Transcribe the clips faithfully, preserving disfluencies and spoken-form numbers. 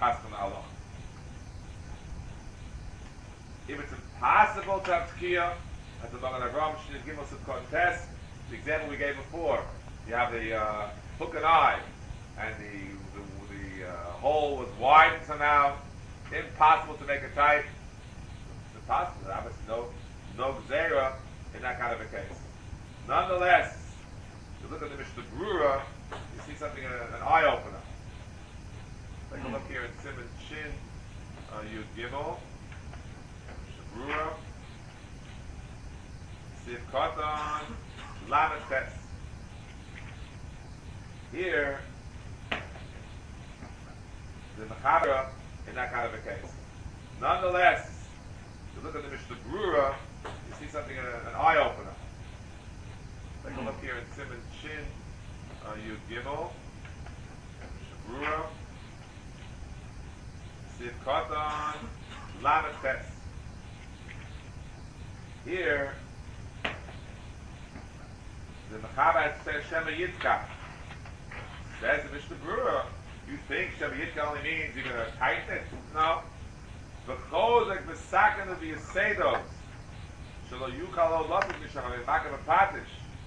Paskin Allah. If it's impossible to have Tkiya, as the Magen Avraham should give us a contest, the example we gave before, you have the uh, hook and eye, and the the, the uh, hole was wide somehow, impossible to make it tight. It's impossible. Obviously, no no gzera in that kind of a case. Nonetheless, if you look at the Mishnah Brura, you see something, uh, an eye opener. Take a look here in Simon Shin, uh, Yud Gimel, Mishnah Brura, Siv Katan, Lamed Tes. Here, the Mechaber in that kind of a case. Nonetheless, if you look at the Mishnah Brura, you see something, uh, an eye opener. Take a look here in Simon Shin, uh, Yud Gimel, Mishnah Brura, Siv Katan, Lamed Tes. Here, the Mechaber says Shema Yitzchak. Says the Mishnah Brura, you think Shema Yitzchak only means you're going to tighten it? No. V'chozek v'saken of the Yesedos. Shelo yuchal o lotik misham v'makem v'patish.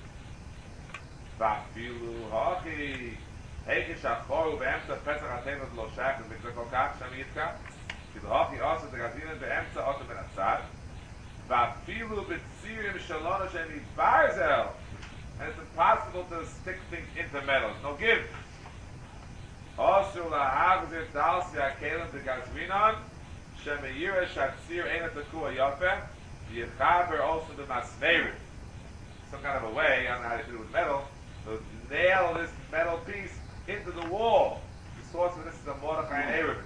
V'afilu hochi. Heikish achoru be'emtza pesach ha'tevet lo shach v'zikzak okach Shema Yitzchak. V'il hochi also the gazinin be'emtza otem ben atzad. V'afilu b'tzirim shalona shem barzel. And it's impossible to stick things into metal. No give. Also, lahagzir dalsi akelim begazrinon shemeyira shatzir ena tekua yafeh v'yichaber also the masmerit. Some kind of a way, I don't know how to do it with metal, to nail this metal piece into the wall. The source of this is a Mordechai and Erevin.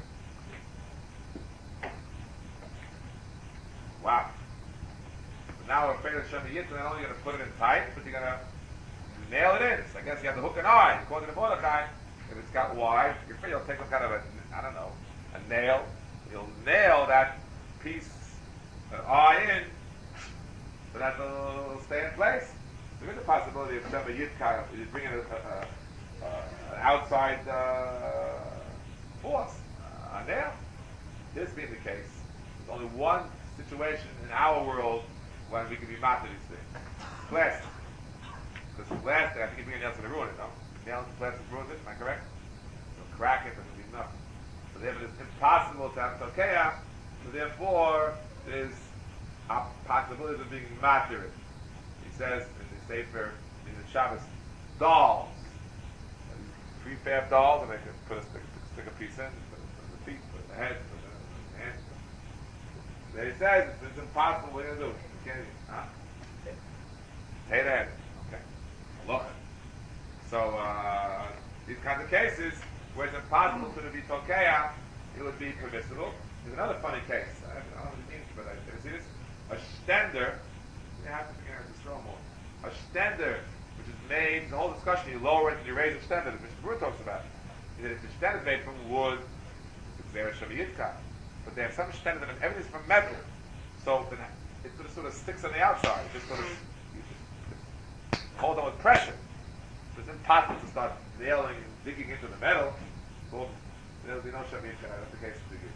Wow. But now we're afraid of Shema Yitzchak, not only going to put it in tight, but you're going to nail it in. So I guess you have the hook and eye. According to Mordechai, if it's got wide, you're afraid you'll take some kind of a, I don't know, a nail. You'll nail that piece, an eye in, so that it'll stay in place. There is a possibility of Shema Yitzchak, you bring in a, a, a, an outside uh, force, uh, a nail. This being the case, there's only one situation in our world when we can be mad to these things. Plastic. Because plastic, I think you bring a nail to the ruin it, no? Nail to plastic ruins it, am I correct? You'll crack it, and it'll be nothing. So therefore it's impossible to have tokeah, so therefore there's a possibility of being matir. He says in the Sefer, in the Shabbos, dolls. Prefab dolls, and they can put a stick, stick a piece in, put it in the feet, put it in the head, put it in the hands. Then he says it's, it's impossible, what are you going to do? You can't, huh? Take the head. Okay. Look. So, uh, these kinds of cases, where it's impossible to be tokeah, it would be permissible. There's another funny case. I don't know what it means, but I didn't see this. A stender, you have to figure out the straw more. A stender, which is made, the whole discussion, you lower it and you raise a stender, that Mister Brewer talks about. He said if the stender is made from wood, it's there a Shema Yitzchak. But they have some stender that everything's from metal. So then it sort of, sort of sticks on the outside. It just sort of you just hold on with pressure. So it's impossible to start nailing and digging into the metal. Well, there'll be no Shema Yitzchak. That's the case to you.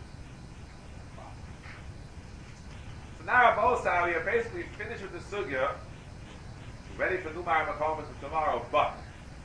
So now both sides, we are basically finished with the sugya, ready for Numar Makomas for tomorrow, but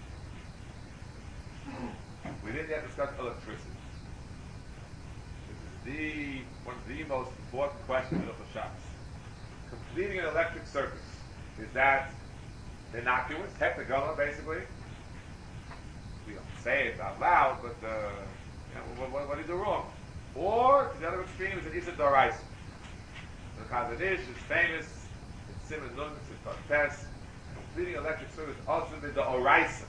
we didn't yet discuss electricity. This is the one of the most important questions of the Shabbos. Completing an electric circuit, is that innocuous, technicolor, basically? We don't say it out loud, but uh, you know, what, what, what do you do wrong? Or, to the other extreme, is an Issa Doraisa. The Chazon Ish is famous, it's Simon Nun, it's a test. Completing electric circuit is also the Oraisa.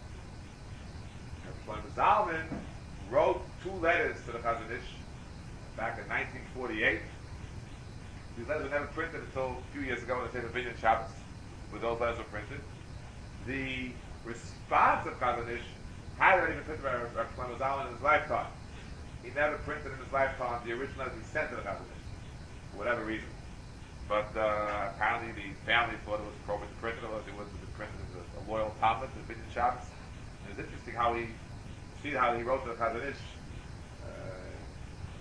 Shlomo Zalman wrote two letters to the Chazon Ish back in nineteen forty-eight. These letters were never printed until a few years ago when they say the Binyan Shabbos, where those letters were printed. The response of Chazon Ish had already been printed by Shlomo Zalman in his lifetime. He never printed in his lifetime the original letters he sent to the Chazon Ish, for whatever reason. But uh, apparently the family thought it was appropriate to print it, otherwise it was to be printed as a, a loyal Talmud to the Binyan Shabbos. And it's interesting how he, see how he wrote to the Chazon Ish, uh,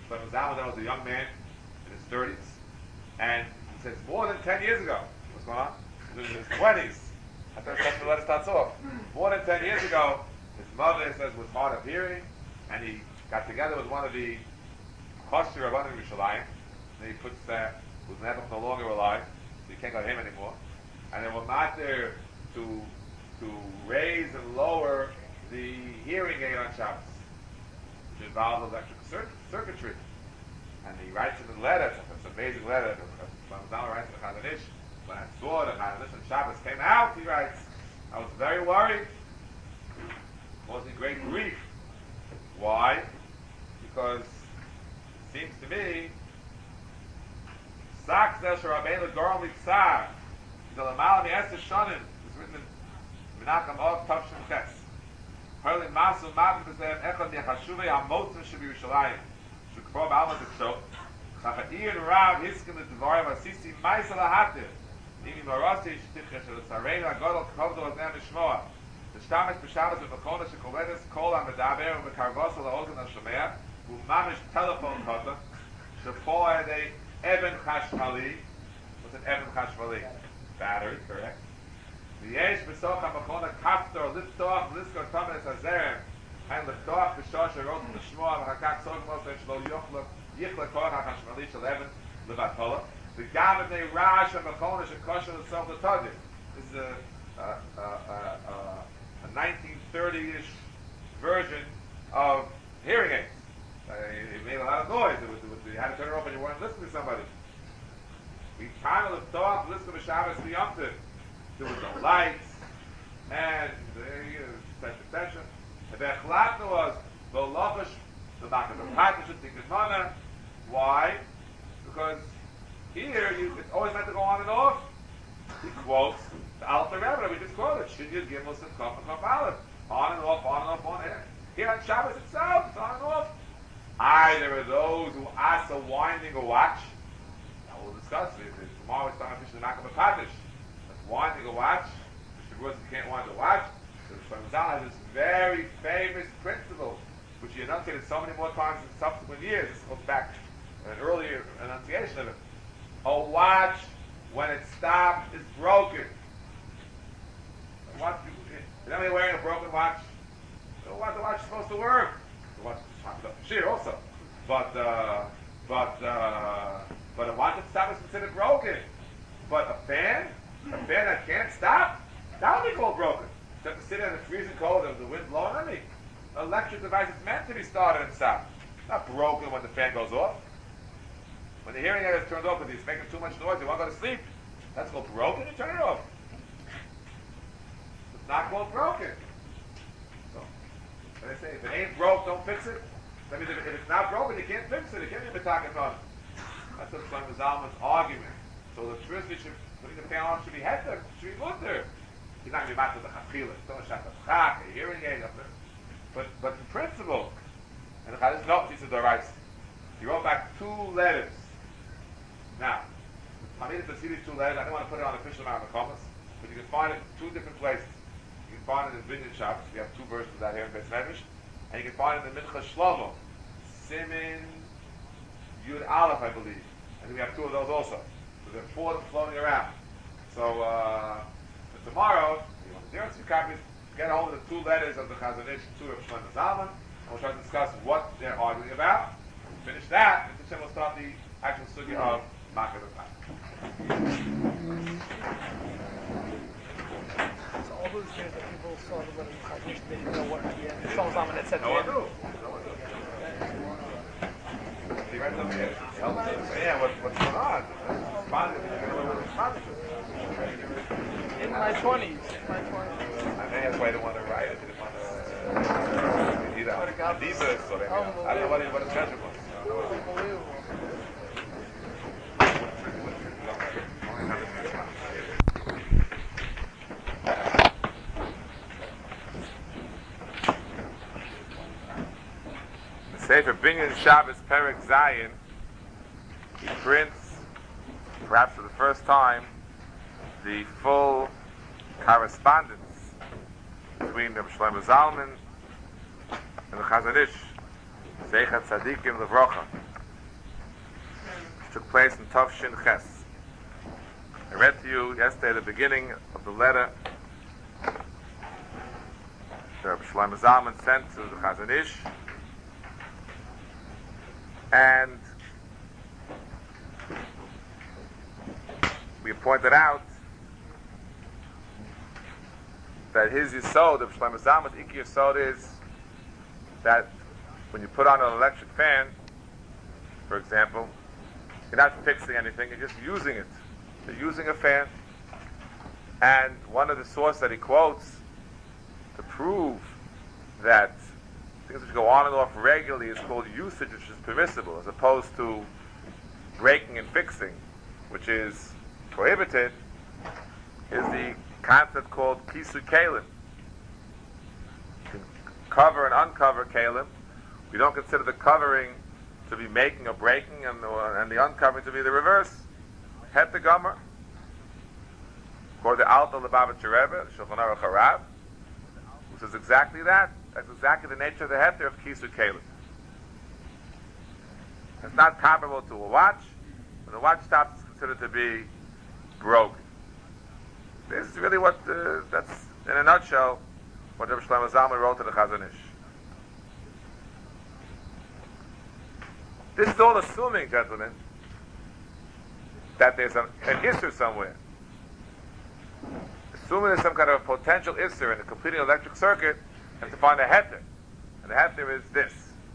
Shlomo Zalman was a young man in his thirties, and he says more than ten years ago. What's going on? He was in his twenties. I thought that's where the letter starts off. More than ten years ago, his mother, he says, was hard of hearing, and he got together with one of the Chosher of Rabbanim Yerushalayim, and he puts that, who's never no longer alive, so you can't go to him anymore, and they were not there to to raise and lower the hearing aid on Shabbos, which involves electric cir- circuitry. And he writes in the letter, it's an amazing letter, Shlomo writes in the Chazon Ish, when I saw the Chazon Ish on Shabbos came out, he writes, I was very worried, causing great grief. Why? Because it seems to me, Sak Zeh Sherabeinu Goral Mitzar, the Lamal Mi'eser Shonim, it's written in Menachem Av Tavshin Ches. Hurling Masu Mavim B'Zeh Echad Yechashuvei HaMotzim Shebiyushalayim. Shukro Ba'alma Tzok. Chacha'ir Rav Hiskim L'Dvarim Asisi Maisa Lahatir. Imi Marasi Shticha Shel Tzarenu HaGodol Kovdo Oznei Mishmoa. T'shtamesh B'Shabbos V'Bechona Shekoledes Kol HaMedaber V'Karvos HaLa'ozen HaShomea U'mamish Telephone Kota Shefo Edei Eben Chashmali. What's an Eben Chashmali? Battery, correct. V'yesh b'soch ha'machona kaftor liftoch liskor tomenes hazerem and liftoch b'shosh herot l'shmoa v'hakak sogmos shlo yichla koach ha'chashmali shel even levatola v'gam b'nei rash ha'machona shekosher l'soch l'todit. This is a, a, a, a, a nineteen thirty-ish version of hearing aids. Uh, it made a lot of noise. It was, it was, you had to turn it off when you weren't listening to somebody. We kind of liftoch listen to Shabbos v'yomtiv. There was no lights, and you know, such attention. And the Echlata was the Lochash, the Makar of Patish, the Gemana. Why? Because here you, it's always meant to go on and off. He quotes the Alter Rebbe we just quoted. Shinyud Gimel Sim Kaf and Kaf Aleph. On and off, on and off, on and off. Here on Shabbos itself, it's on and off. Aye, there are those who ask a winding a watch. Now we'll discuss it. Tomorrow we're starting to finish the Makar of Patish. Winding a watch, Mister Grusin can't wind a watch. So Shlomo Zalman has this very famous principle, which he enunciated so many more times in subsequent years. This goes back to an earlier enunciation of it. A watch, when it stops, is broken. A watch, is anybody wearing a broken watch? The watch, the watch is supposed to work. The watch is chopped up for shear also. But, uh, but, uh, but a watch that stops is considered broken. But a fan, a fan that can't stop, that would be called broken. You have to sit there in the freezing cold and the wind blowing on me. An electric device is meant to be started and stopped. It's not broken when the fan goes off. When the hearing aid is turned off because it's making too much noise, you want to go to sleep. That's called broken, you turn it off. It's not called broken. So, when they say, if it ain't broke, don't fix it. That means if, if it's not broken, you can't fix it. You can't even talk about it. That's what Shlomo Zalman's argument. So the truth is, putting the fan on should be heter, should be mutter. He's not going to be matter the chachila. Don't shut the chach, a hearing aid, but but the principle. And the chazon no, he said the right. He wrote back two letters. Now, I mean to see these two letters. I don't want to put it on the official amount of comments, but you can find it in two different places. You can find it in Binyan Shabbos. We have two verses of that here in Beis Medrash, and you can find it in the Mincha Shlomo, Simin Yud Aleph, I believe, and we have two of those also. So there are four of them floating around. So, uh, so tomorrow, you want to zero two copies, get a hold of the two letters of the Chazon Ish, two of Shlomo Zalman, and we'll try to discuss what they're arguing about. When we finish that, and we'll start the actual sugya of Makar B'Patish. So all those years that people saw the letter of Chazon Ish, they didn't know what yeah, Shlomo Zalman had said. No one knew. No one knew. He writes over here. He helps us. Yeah, what, what's going on? In my twenties. In my twenties. I may that's why I didn't want to write. I didn't want to either Adidas or anything. I don't know what, what his treasure was. Unbelievable. The Sefer Binyan Shabbos Perek Zayin, he prints, perhaps for the first time, the full correspondence between Reb Shlomo Zalman and the Chazon Ish, Zeichat Tzadikim Levrocha. took place in Tav Shin Ches. I read to you yesterday the beginning of the letter that Rabbi Shlomo Zalman sent to the Chazon Ish, and we pointed out that his Yisod, Rabbi Shlomo Zalman's Ikki Yisod, is that when you put on an electric fan, for example, you're not fixing anything, you're just using it. You're using a fan. And one of the sources that he quotes to prove that things which go on and off regularly is called usage, which is permissible, as opposed to breaking and fixing, which is prohibited, is the concept called Kisui Kalim. You can cover and uncover Kalim. We don't consider the covering to be making or breaking, and the, and the uncovering to be the reverse. Het the Gomer. According to Alta Lubavitcher Rebbe, Shulchan Aruch Harav, which is exactly that. That's exactly the nature of the heter of Kisui Kalim. It's not comparable to a watch. When the watch stops, it's considered to be broken. This is really what, uh, that's, in a nutshell, what Rabbi Shlomo Zalman wrote to the Chazon Ish. This is all assuming, gentlemen, that there's an, an Isser somewhere. Assuming there's some kind of a potential Isser in the completing electric circuit, you have to find a heter. And the heter is this.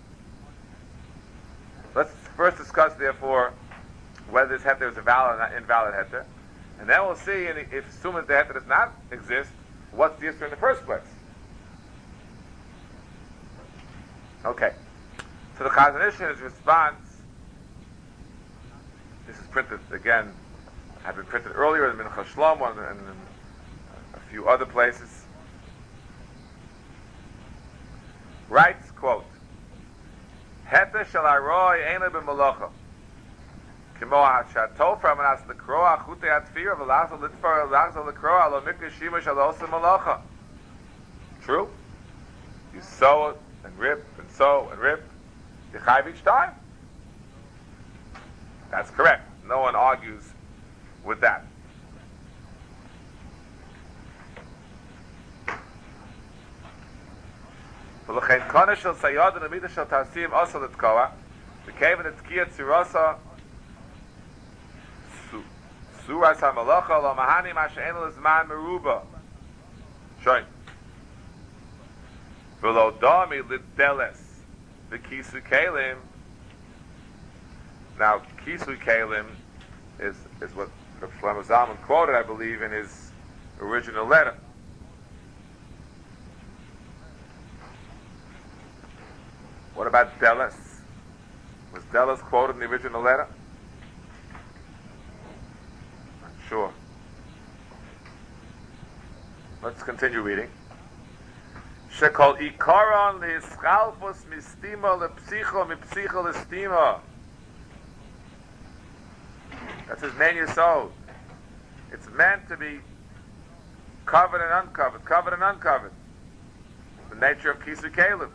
Let's first discuss, therefore, whether this heter is a valid or invalid heter. And then we'll see, if assuming the heter does not exist, what's the Isser in the first place? Okay. So the Chazon Ish in his response, this is printed again, had been printed earlier in Mincha Shlomo and, and, and a few other places. Writes, quote, Heta shel aroi eina b'malacha. Kimo ha'shatofra manas lekroa chutei atfira v'lachzo litfar v'lachzo lekroa lo mikra shima shel osa malacha. True. You sew it and rip and sew and rip. You chayv each time. That's correct. No one argues with that. V'lechein kana shel sayad and amida shel tarsim asa l'tkoa v'keven etkiya tzirasa suras ha'malacha lo mahani ma she'en l'zman meruba. Shoin. V'lo dami l'deles v'kisui kalim. Now, Kisui Kalim is, is what Shlomo Zalman quoted, I believe, in his original letter. What about Delos? Was Delos quoted in the original letter? Not sure. Let's continue reading. Shekol ikaron le'ischalfos mistima le'psicho mipsicho le'stima. That's his main yesod. It's meant to be covered and uncovered, covered and uncovered. The nature of Kisui Kalim.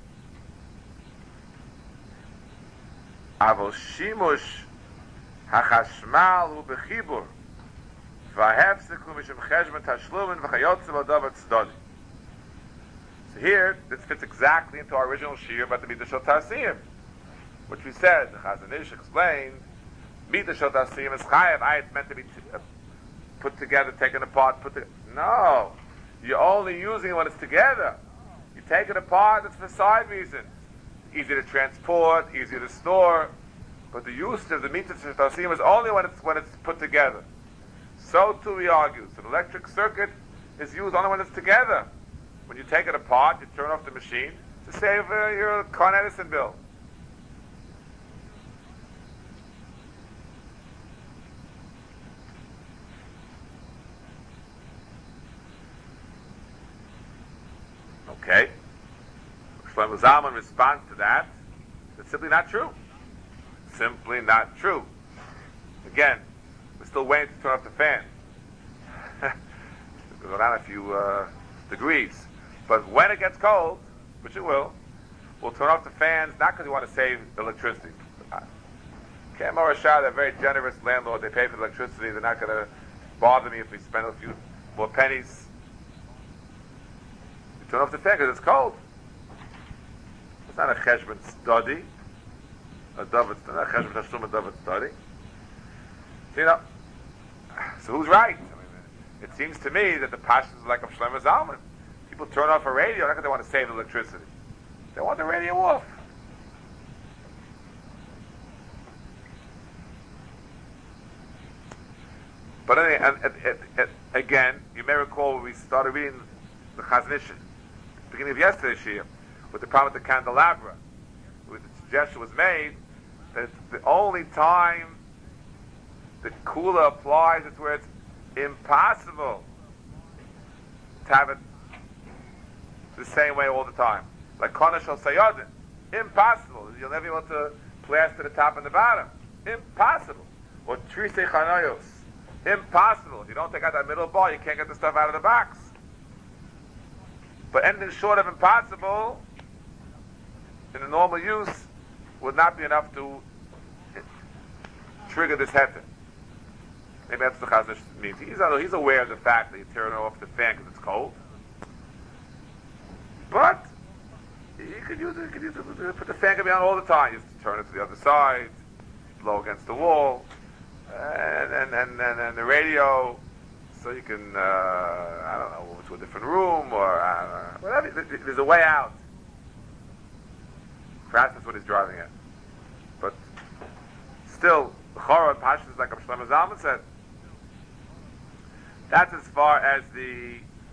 Avol shimush hachashmal hu bechibur v'hefsiku mishum cheshbon tashlumin v'chayotze b'davar tzedodi. So here, this fits exactly into our original shir about the Midah Shel Tarsim, which we said, the Chazon Ish explained, Midah Shel Tarsim is chayav. I it's meant to be t- uh, put together, taken apart, put together. No, you're only using it when it's together. You take it apart, it's for side reasons. Easy to transport, easy to store, but the use of the Midah Shel Tarsim is only when it's when it's put together. So too he argues. An electric circuit is used only when it's together. When you take it apart, you turn off the machine to save uh, your Con Edison bill. Okay. Shlomo Zalman responds to that. It's simply not true. Simply not true. Again, we're still waiting to turn off the fan. We'll go down a few uh, degrees. But when it gets cold, which it will, we'll turn off the fans, not because we want to save electricity. Kemar Rashad, a very generous landlord. They pay for the electricity. They're not going to bother me if we spend a few more pennies. You turn off the fan because it's cold. It's not a cheshbon study. A David, not a cheshbon tashum, a David study. So, you know, so who's right? I mean, it seems to me that the passion is like of Shlomo Zalman. People turn off a radio not because they want to save electricity. They want the radio off. But anyway, and, and, and, and, again, you may recall when we started reading the Chazon Ish, beginning of yesterday's Shir, with the problem with the candelabra, where the suggestion was made that the only time the Kula applies is where it's impossible to have it the same way all the time. Like Konesh al Sayadin. Impossible. You'll never be able to plaster the top and the bottom. Impossible. Or Trisei Chanayos. Impossible. If you don't take out that middle ball, you can't get the stuff out of the box. But anything short of impossible, in a normal use, would not be enough to trigger this heter. Maybe that's what the Chazon Ish means. He's, he's aware of the fact that you turn off the fan because it's cold. But you could use it, you could use it, put the fan can be on all the time. You just turn it to the other side, blow against the wall, and and, and, and, and the radio, so you can, uh, I don't know, move to a different room, or uh, whatever. There's a way out. Perhaps that's what he's driving at. But still, the Chorah and Pashas, like Shlomo Zalman said, that's as far as the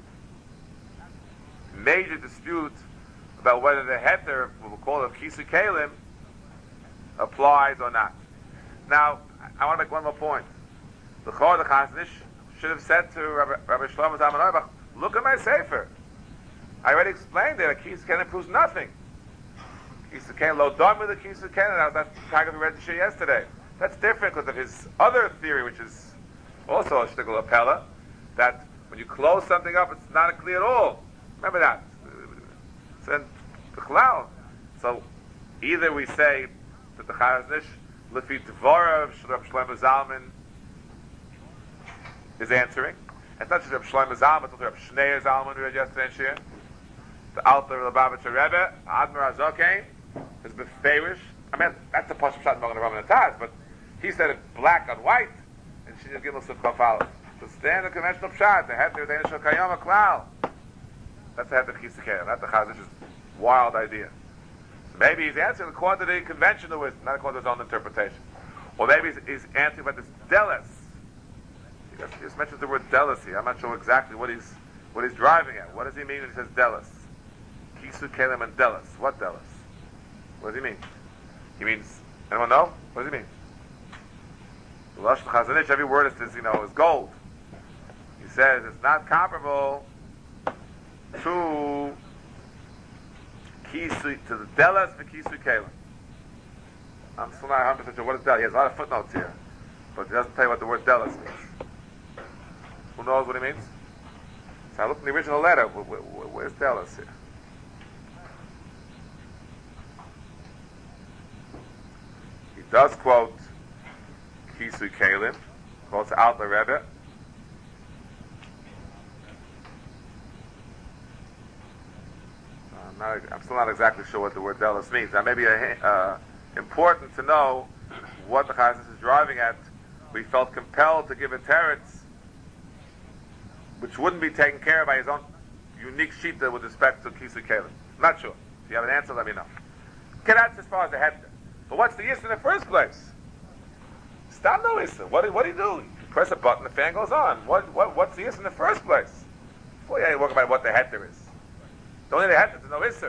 major dispute about whether the heter, what we'll call it Kisui Kalim, applies or not. Now, I want to make one more point. The Chorah, the Chazon Ish, should have said to Rabbi, Rabbi Shlomo Zalman Auerbach, look at my sefer. I already explained that a Kisui Kalim proves nothing. Kisui Kalim, lo dam with the Kisui Kalim, that's the tag we read the shir yesterday. That's different because of his other theory, which is also a shtickle appella, that when you close something up, it's not clear at all. Remember that. So either we say that the Chazon Ish, Lefi Dvorav Shlomo Zalman, is answering. It's not just Reb Shlomo Zalman, it's also Reb Shneur Zalman we read yesterday in Shir. The Alter Lubavitcher Rebbe, Admir Azokain, is beferish. I mean, that's the Pashup Shot Mogen Rav and Taz, but he said it black on white, and she just gave us some kafal. So stand the conventional pshat, the head of the initial kayama klal. That's the head of Kisui Kalim, not the Chazon Ish's wild idea. So maybe he's answering according to the conventional wisdom, not according to his own interpretation. Or maybe he's, he's answering about this delis. He just, he just mentions the word delis here. I'm not sure exactly what he's what he's driving at. What does he mean when he says delis? Kisui Kalim and delis. What delis? What does he mean? He means, anyone know? What does he mean? The Lashon Chazon Ish, every word is, you know, is gold. He says it's not comparable to Kisui, to the delas for Kisui Kalim. I'm still not one hundred percent sure what is delas. He has a lot of footnotes here, but he doesn't tell you what the word delas means. Who knows what he means? So I looked in the original letter. Where, where, where's delas here? He does quote Kisui Kalim, quotes Alter Rebbe. I'm, not, I'm still not exactly sure what the word delis means. Now, maybe a, uh, important to know what the Chazon Ish is driving at. We felt compelled to give a teretz, which wouldn't be taken care of by his own unique shita with respect to Kisui Kalim. Not sure. If you have an answer, let me know. Okay, that's as far as the heter. But what's the issue in the first place? Stop no issue. What, what do you do? You press a button, the fan goes on. What, what, what's the issue in the first place? Before you talk about what the heter is. The only the heter, there's no issue.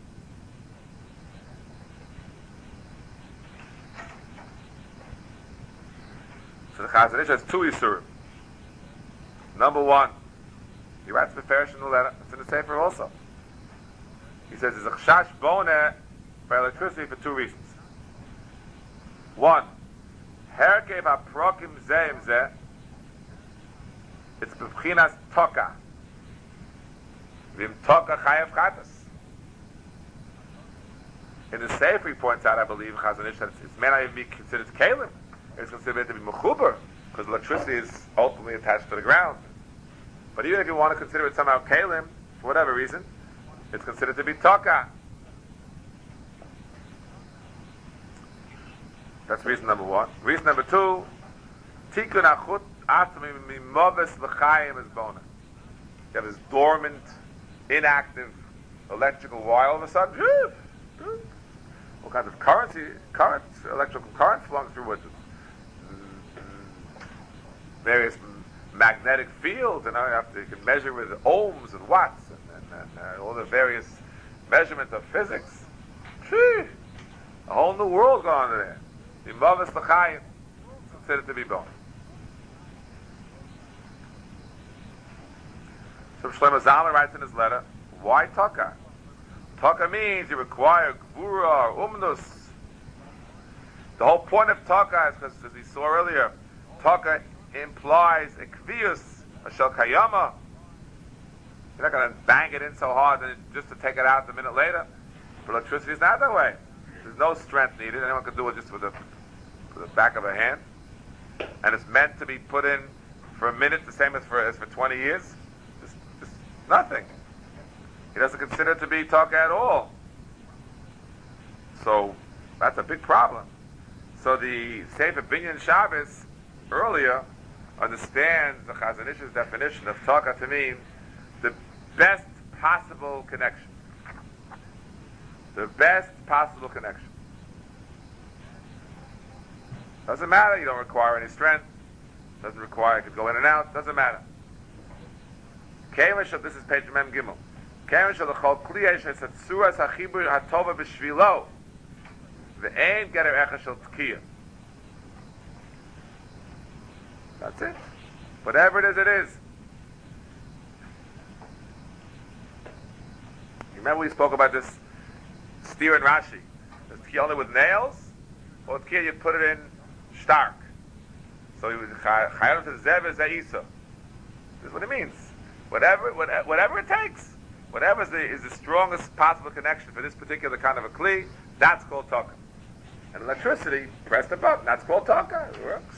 So the Chazon Ish has two isurim. Number one, he writes the Farish in the letter. It's in the Sefer also. He says there's a chash boneh for electricity for two reasons. One, herkev haprokim zeh im zeh, it's b'bchinas toka. V'im toka chayev chatas. In the Sefer, he points out, I believe, Chazon Ish, that it's, it may not even be considered Kalim. It's considered to be Mechuber, because electricity is ultimately attached to the ground. But even if you want to consider it somehow Kalim, for whatever reason, it's considered to be Taka. That's reason number one. Reason number two, Tikkun Achut Atmi Mimoves L'chaim is Bona. You have this dormant, inactive electrical wire, all of a sudden, all kinds of currency, current, electrical current flowing through it. Various magnetic fields, and you, have to, you can measure with ohms and watts, and, and, and uh, all the various measurements of physics. Gee, a whole new world going on there. Imavis l'chayim, considered to be bone. So Shlomo Zalman writes in his letter, why taka? Taka means you require gvura or umnus. The whole point of taka is because, as we saw earlier, taka implies a kvius, a shel kayama. You're not going to bang it in so hard and just to take it out a minute later. But electricity is not that way. There's no strength needed. Anyone can do it just with the, with the back of a hand. And it's meant to be put in for a minute, the same as for, as for twenty years. Just, just nothing. He doesn't consider it to be taka at all. So that's a big problem. So the Sefer Binyan Shabbos earlier understands the Chazon Ish's definition of taka to mean the best possible connection. The best possible connection. Doesn't matter, you don't require any strength. Doesn't require, it could go in and out, doesn't matter. This is page Mem Gimel. That's it. Whatever it is, it is. You remember we spoke about this steer in Rashi. Is tkiya only with nails? Or tkiya you put it in stark? So he was chayim to zev zeisa. This is what it means. Whatever, whatever, whatever it takes. Whatever is the, is the strongest possible connection for this particular kind of a kli, that's called taka. And electricity, press the button, that's called taka. It works.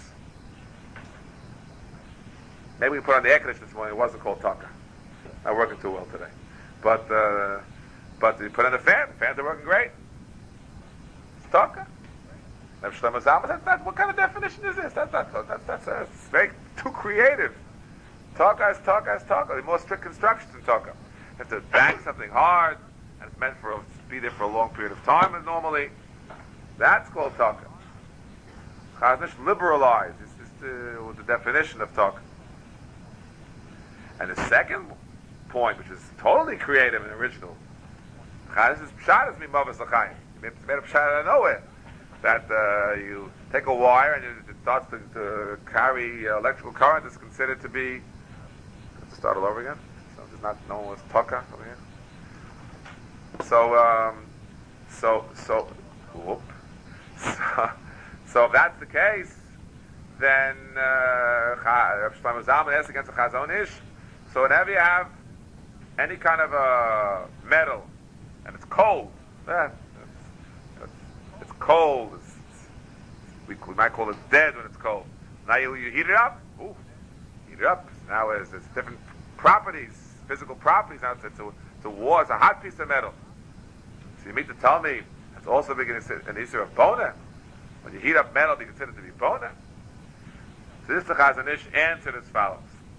Maybe we put on the air conditioner this morning, it wasn't called taka. Not working too well today. But uh, but you put on the fan, the fans are working great. It's taka. Rav Shlomo Zalman said, that, what kind of definition is this? That's that's that's, that's, uh, it's very too creative. Taka is taka is taka. The more strict constructions in taka. You have to bang something hard, and it's meant for to be there for a long period of time. And normally, that's called taka. Chazon Ish liberalized. It's just uh, the definition of taka. And the second point, which is totally creative and original, Chazon Ish's pshat is mimavas l'chaim. It's made a pshat out of nowhere. That uh, you take a wire and it starts to, to carry uh, electrical current. Is considered to be. Let's start all over again. So there's not no one was taka over here. So um, so so whoop. So, so if that's the case, then Rav Shlomo Zalman asks against the Chazon Ish. So whenever you have any kind of a metal and it's cold, eh, it's, it's cold. It's, it's, we, we might call it dead when it's cold. Now you, you heat it up. Ooh, heat it up. Now there's, there's different properties, physical properties. Now it's, it's, a, it's a war. It's a hot piece of metal. So you mean to tell me it's also beginning an issue of bona? When you heat up metal, be considered to be bona? So this is the Chazon Ish answered as follows.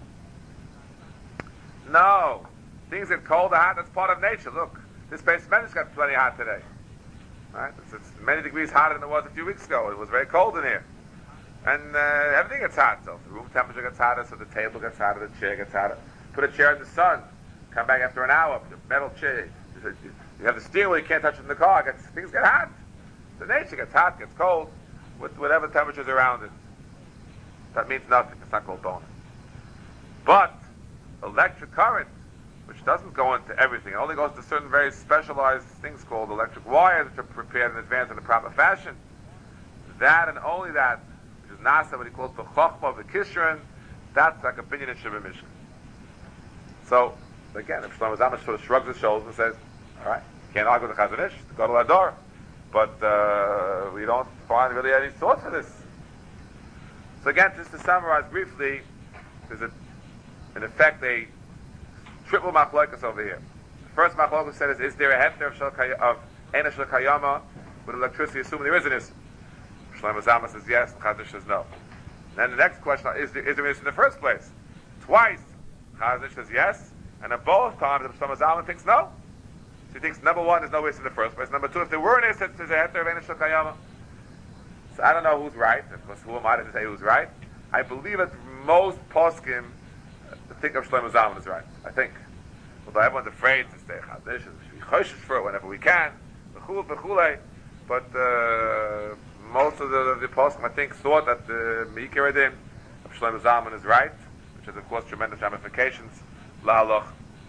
No. Things get cold or hot, that's part of nature. Look, this basement's got plenty hot today. Right? It's, it's many degrees hotter than it was a few weeks ago. It was very cold in here. And uh, everything gets hot. So the room temperature gets hotter, so the table gets hotter, the chair gets hotter. Put a chair in the sun. Come back after an hour. Put a metal chair. You have the steering wheel, you can't touch it in the car. It gets, things get hot. The nature gets hot, gets cold, with whatever temperatures around it. That means nothing. It's not called bona. But electric current, which doesn't go into everything, it only goes to certain very specialized things called electric wires, which are prepared in advance in the proper fashion. That and only that, which is nasa, what he calls the chokhmah, the kishron, that's like a binyan in Sheba Mishkan. So, again, if Shlomo Zalman sort of shrugs his shoulders and says, all right, you can't argue with the Chazon Ish, the Gadol Hador. but uh, we don't find really any source for this. So again, just to summarize briefly, there's a, in effect a triple machlokas over here. The first machlokas said is, is there a hefter of, Shal- of Ena Shal Kayama with electricity, assuming there is an issue? Shlomo Zalman says yes, Chazon Ish says no. And then the next question is, there, is there an issue in the first place? Twice, Chazon Ish says yes, and at both times, Shlomo Zalman thinks no. So he thinks number one, there's no issue in the first place. Number two, if there were an issue, there's a hefter of Ena Shal Kayama. So I don't know who's right. Of course, who am I to say who's right? I believe that most poskim think of Shlomo Zalman as right. I think. Although everyone's afraid to say Chazon Ish, we should be choshesh for it whenever we can. But uh, most of the, the poskim, I think, thought that the Meikar Edim of Shlomo Zalman is right, which has, of course, tremendous ramifications. Lahaloch.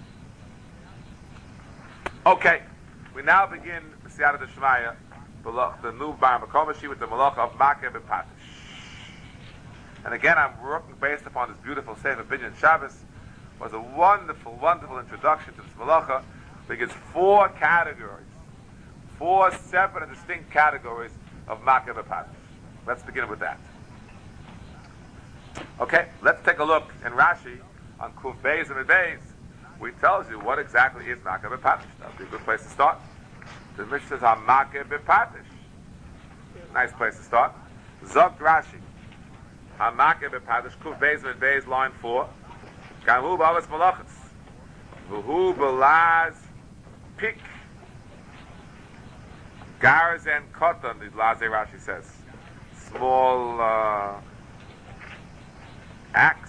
Okay, we now begin the Siyata D'Shmaya, the new Bar Makomashi with the Malach of Makeh B'Patish. And again, I'm working based upon this beautiful Sefer Binyan Shabbos. It was a wonderful, wonderful introduction to this Malacha. It gives four categories, four separate and distinct categories of Makeh B'Patish. Let's begin with that. Okay, let's take a look in Rashi on Kuf Beis and Beis. We tells you what exactly is Makeh B'Patish. That would be a good place to start. The Mishnah says Makeh B'Patish. Nice place to start. Zok Rashi. Makeh B'Patish. Kuf Beis and Beis, line four. Gamu B'Avos Malachas. V'hu B'Laz Pik. Garaz and Koton, the Laze Rashi says. Small uh, axe.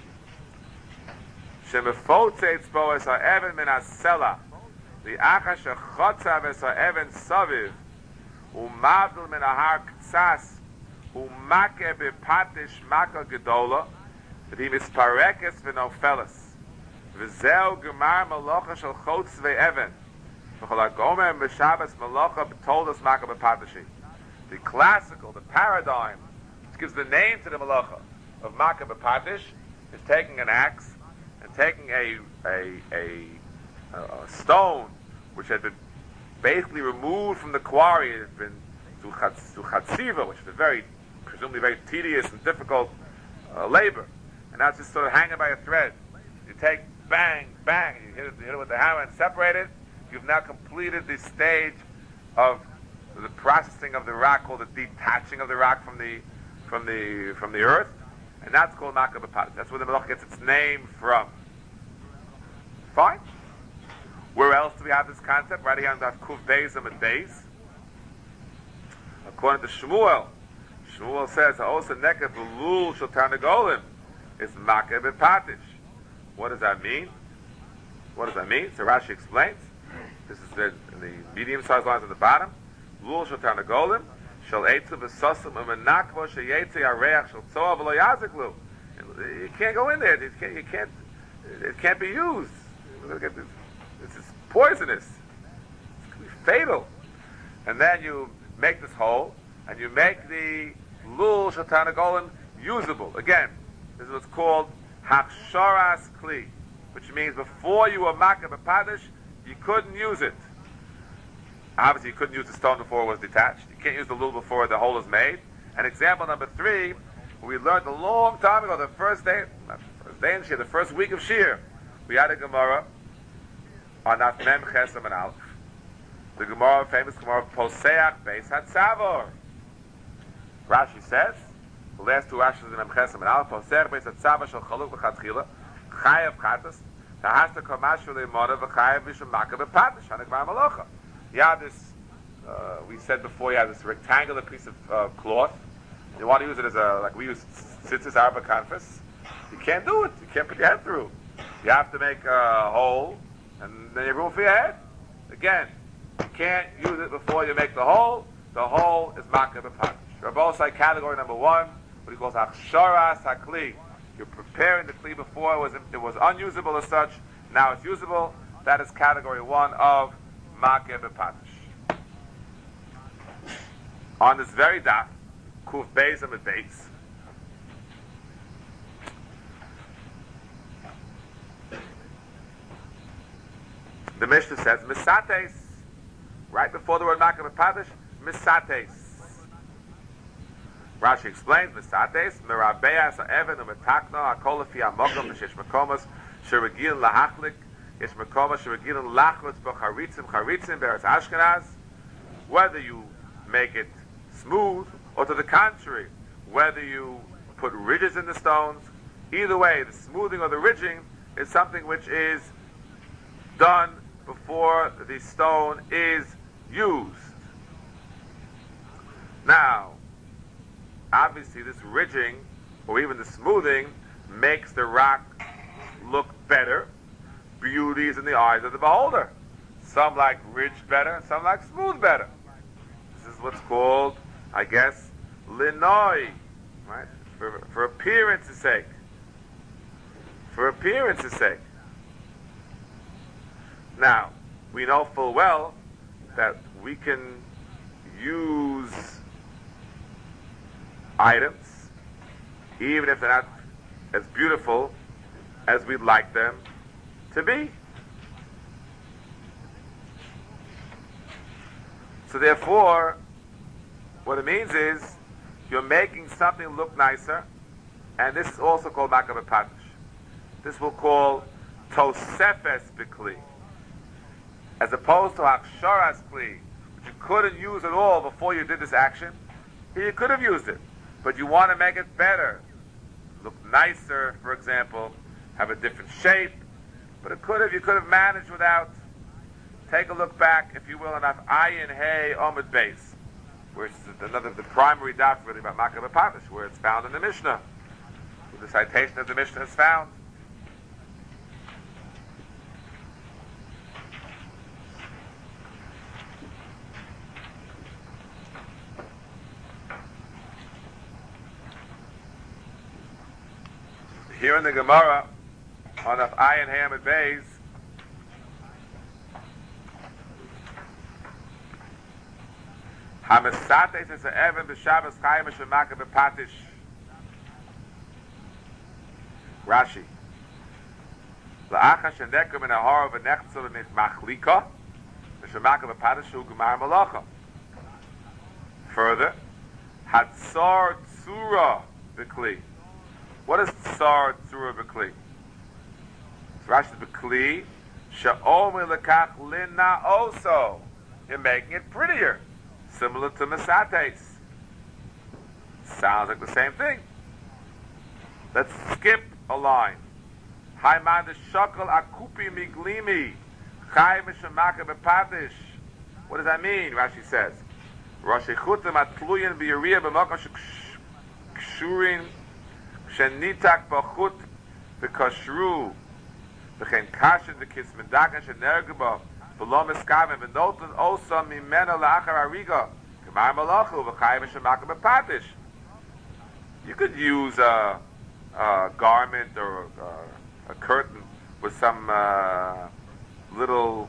Shemefotzeitz bo es ha'even min ha'sela. The acha shechotzav es ha'even saviv. U'mavdil min ha'har k'tzas. U'makeh b'patish makah gedola. V'hi misparekes v'nofeles. V'zeu gemar malocha shel chotz ve'even. V'chol ha'gomer b'shabas malocha b'toldos makah b'patishi. The classical, the paradigm, which gives the name to the malacha of Makeh B'Patish, is taking an axe and taking a a, a a stone which had been basically removed from the quarry. It had been to chatziva, which is a very, presumably very tedious and difficult uh, labor, and now it's just sort of hanging by a thread. You take bang, bang, you hit it, you hit it with the hammer and separate it. You've now completed the stage of the processing of the rock, called the detaching of the rock from the from the from the earth, and that's called Makeh B'Patish. That's where the Malach gets its name from. Fine. Where else do we have this concept? Right here on Daf Kuf Beis and Beis. According to Shmuel, Shmuel says, "Also nekef v'lul shel tarnagolim is Makeh B'Patish." What does that mean? What does that mean? So Rashi explains. This is the, the medium-sized lines on the bottom. Lul shel tarnagolim shel eitzu v'sosum u'menakvo sheyetzi areach shel tzoah v'lo yaziklu. You can't go in there. You can't. You can't it can't be used. This, this is poisonous. It's going to be fatal. And then you make this hole, and you make the lul shel tarnagolim usable. Again, this is what's called hachsharas kli, which means before you were Makeh B'Patish, you couldn't use it. Obviously, you couldn't use the stone before it was detached. You can't use the lul before the hole is made. And example number three, we learned a long time ago, the first day, not the first day in Shir, the first week of Shir, we had a Gemara on Daf Mem Chesam and Aleph. The Gemara, famous Gemara, Poseach Beis Hatzavor. Rashi says, the last two Rashis in Mem Chesam and Aleph, Poseach Beis Hatzavor shel Chaluk v'Chatchila, Chayav Chatas, Tahasta Kamash v'Leimona v'Chayav v'Shem Makeh B'Patish, Hanekvar Malocha. You have this, uh, we said before, you have this rectangular piece of uh, cloth. You want to use it as a, like we use tzitzis arba canvas. You can't do it. You can't put your head through. You have to make a hole, and then you have room for your head. Again, you can't use it before you make the hole. The hole is Makeh B'Patish. Rabbi say category number one, what he calls Achsharas HaKli. You're preparing the Kli before it was, it was unusable as such. Now it's usable. That is category one of Makeh B'Patish. On this very daf, Kuf Beis and Beis, the Mishnah says, Misates, right before the word Makeh B'Patish, misates. Rashi explains misates merabeas ha'even u'metakna hakol lefi ha'mogam v'shesh mekomos sheregilin lahachlik yesh mekomos sheregilin lachutz b'charitzim charitzim be'eretz Ashkenaz. Whether you make it smooth or to the contrary, whether you put ridges in the stones, either way, the smoothing or the ridging is something which is done before the stone is used. Now, obviously this ridging or even the smoothing makes the rock look better. Beauty is in the eyes of the beholder. Some like ridged better, some like smooth better. This is what's called, I guess, linoi, right? For, for appearance's sake. For appearance's sake. Now, we know full well that we can use items, even if they're not as beautiful as we'd like them to be. So therefore, what it means is, you're making something look nicer, and this is also called makah b'patish. This we'll call tosefes b'kli, as opposed to aksharas kli, which you couldn't use at all before you did this action. Here you could have used it, but you want to make it better, look nicer, for example, have a different shape. But it could have, you could have managed without. Take a look back, if you will, on Ayin Hey Omid Beis, where it's another the primary daf really about makah b'patish, where it's found in the Mishnah, where the citation of the Mishnah is found. Here in the Gemara, on Ayin Hey Omid Beis, Hamisates is a Evan b'Shabbos Chayim Mishum Makah b'Patish. Rashi. La'acha shenekum min ha'hara v'nechtzul v'nitmachlika Mishum Makah b'Patish hu Gemar Malacha. Further, Hatzar Tzura b'Kli. What is Tzar Tzura b'Kli? So Rashi says b'Kli she'omer lekach lina oso. You're making it prettier. Similar to misates. Sounds like the same thing. Let's skip a line. Haimad shakal akupi miglimi chay mishum makah b'patish. What does that mean? Rashi says, Rashi chutim atluyin b'yiriyah b'makam shkshurin shenitak b'chut v'kashru v'chen kashin v'kismendakan shenergeba. You could use a, a garment or a, a curtain with some uh, little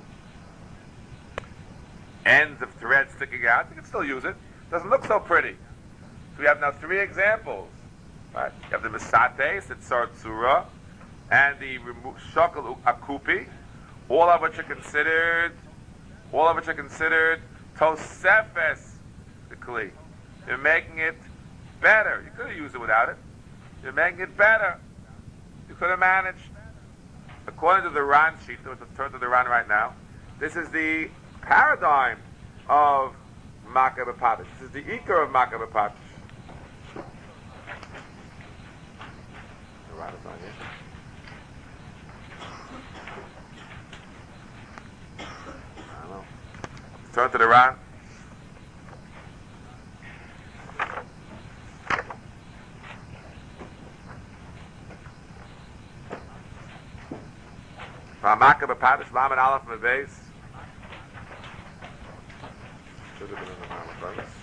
ends of thread sticking out. You can still use it. Doesn't look so pretty. So we have now three examples. Right? You have the misates, the tzar tzura, and the shakal akupi. All of which are considered, all of which are considered tosefes the kli. You're making it better. You could have used it without it. You're making it better. You could have managed. According to the Ran sheet, let's turn to the Ran right now. This is the paradigm of makah b'patish. This is the ikar of makah b'patish. The Ran is on here. Turn to the Ran. Makah b'patish lamed aleph mebeis. Should have been in the Ran first.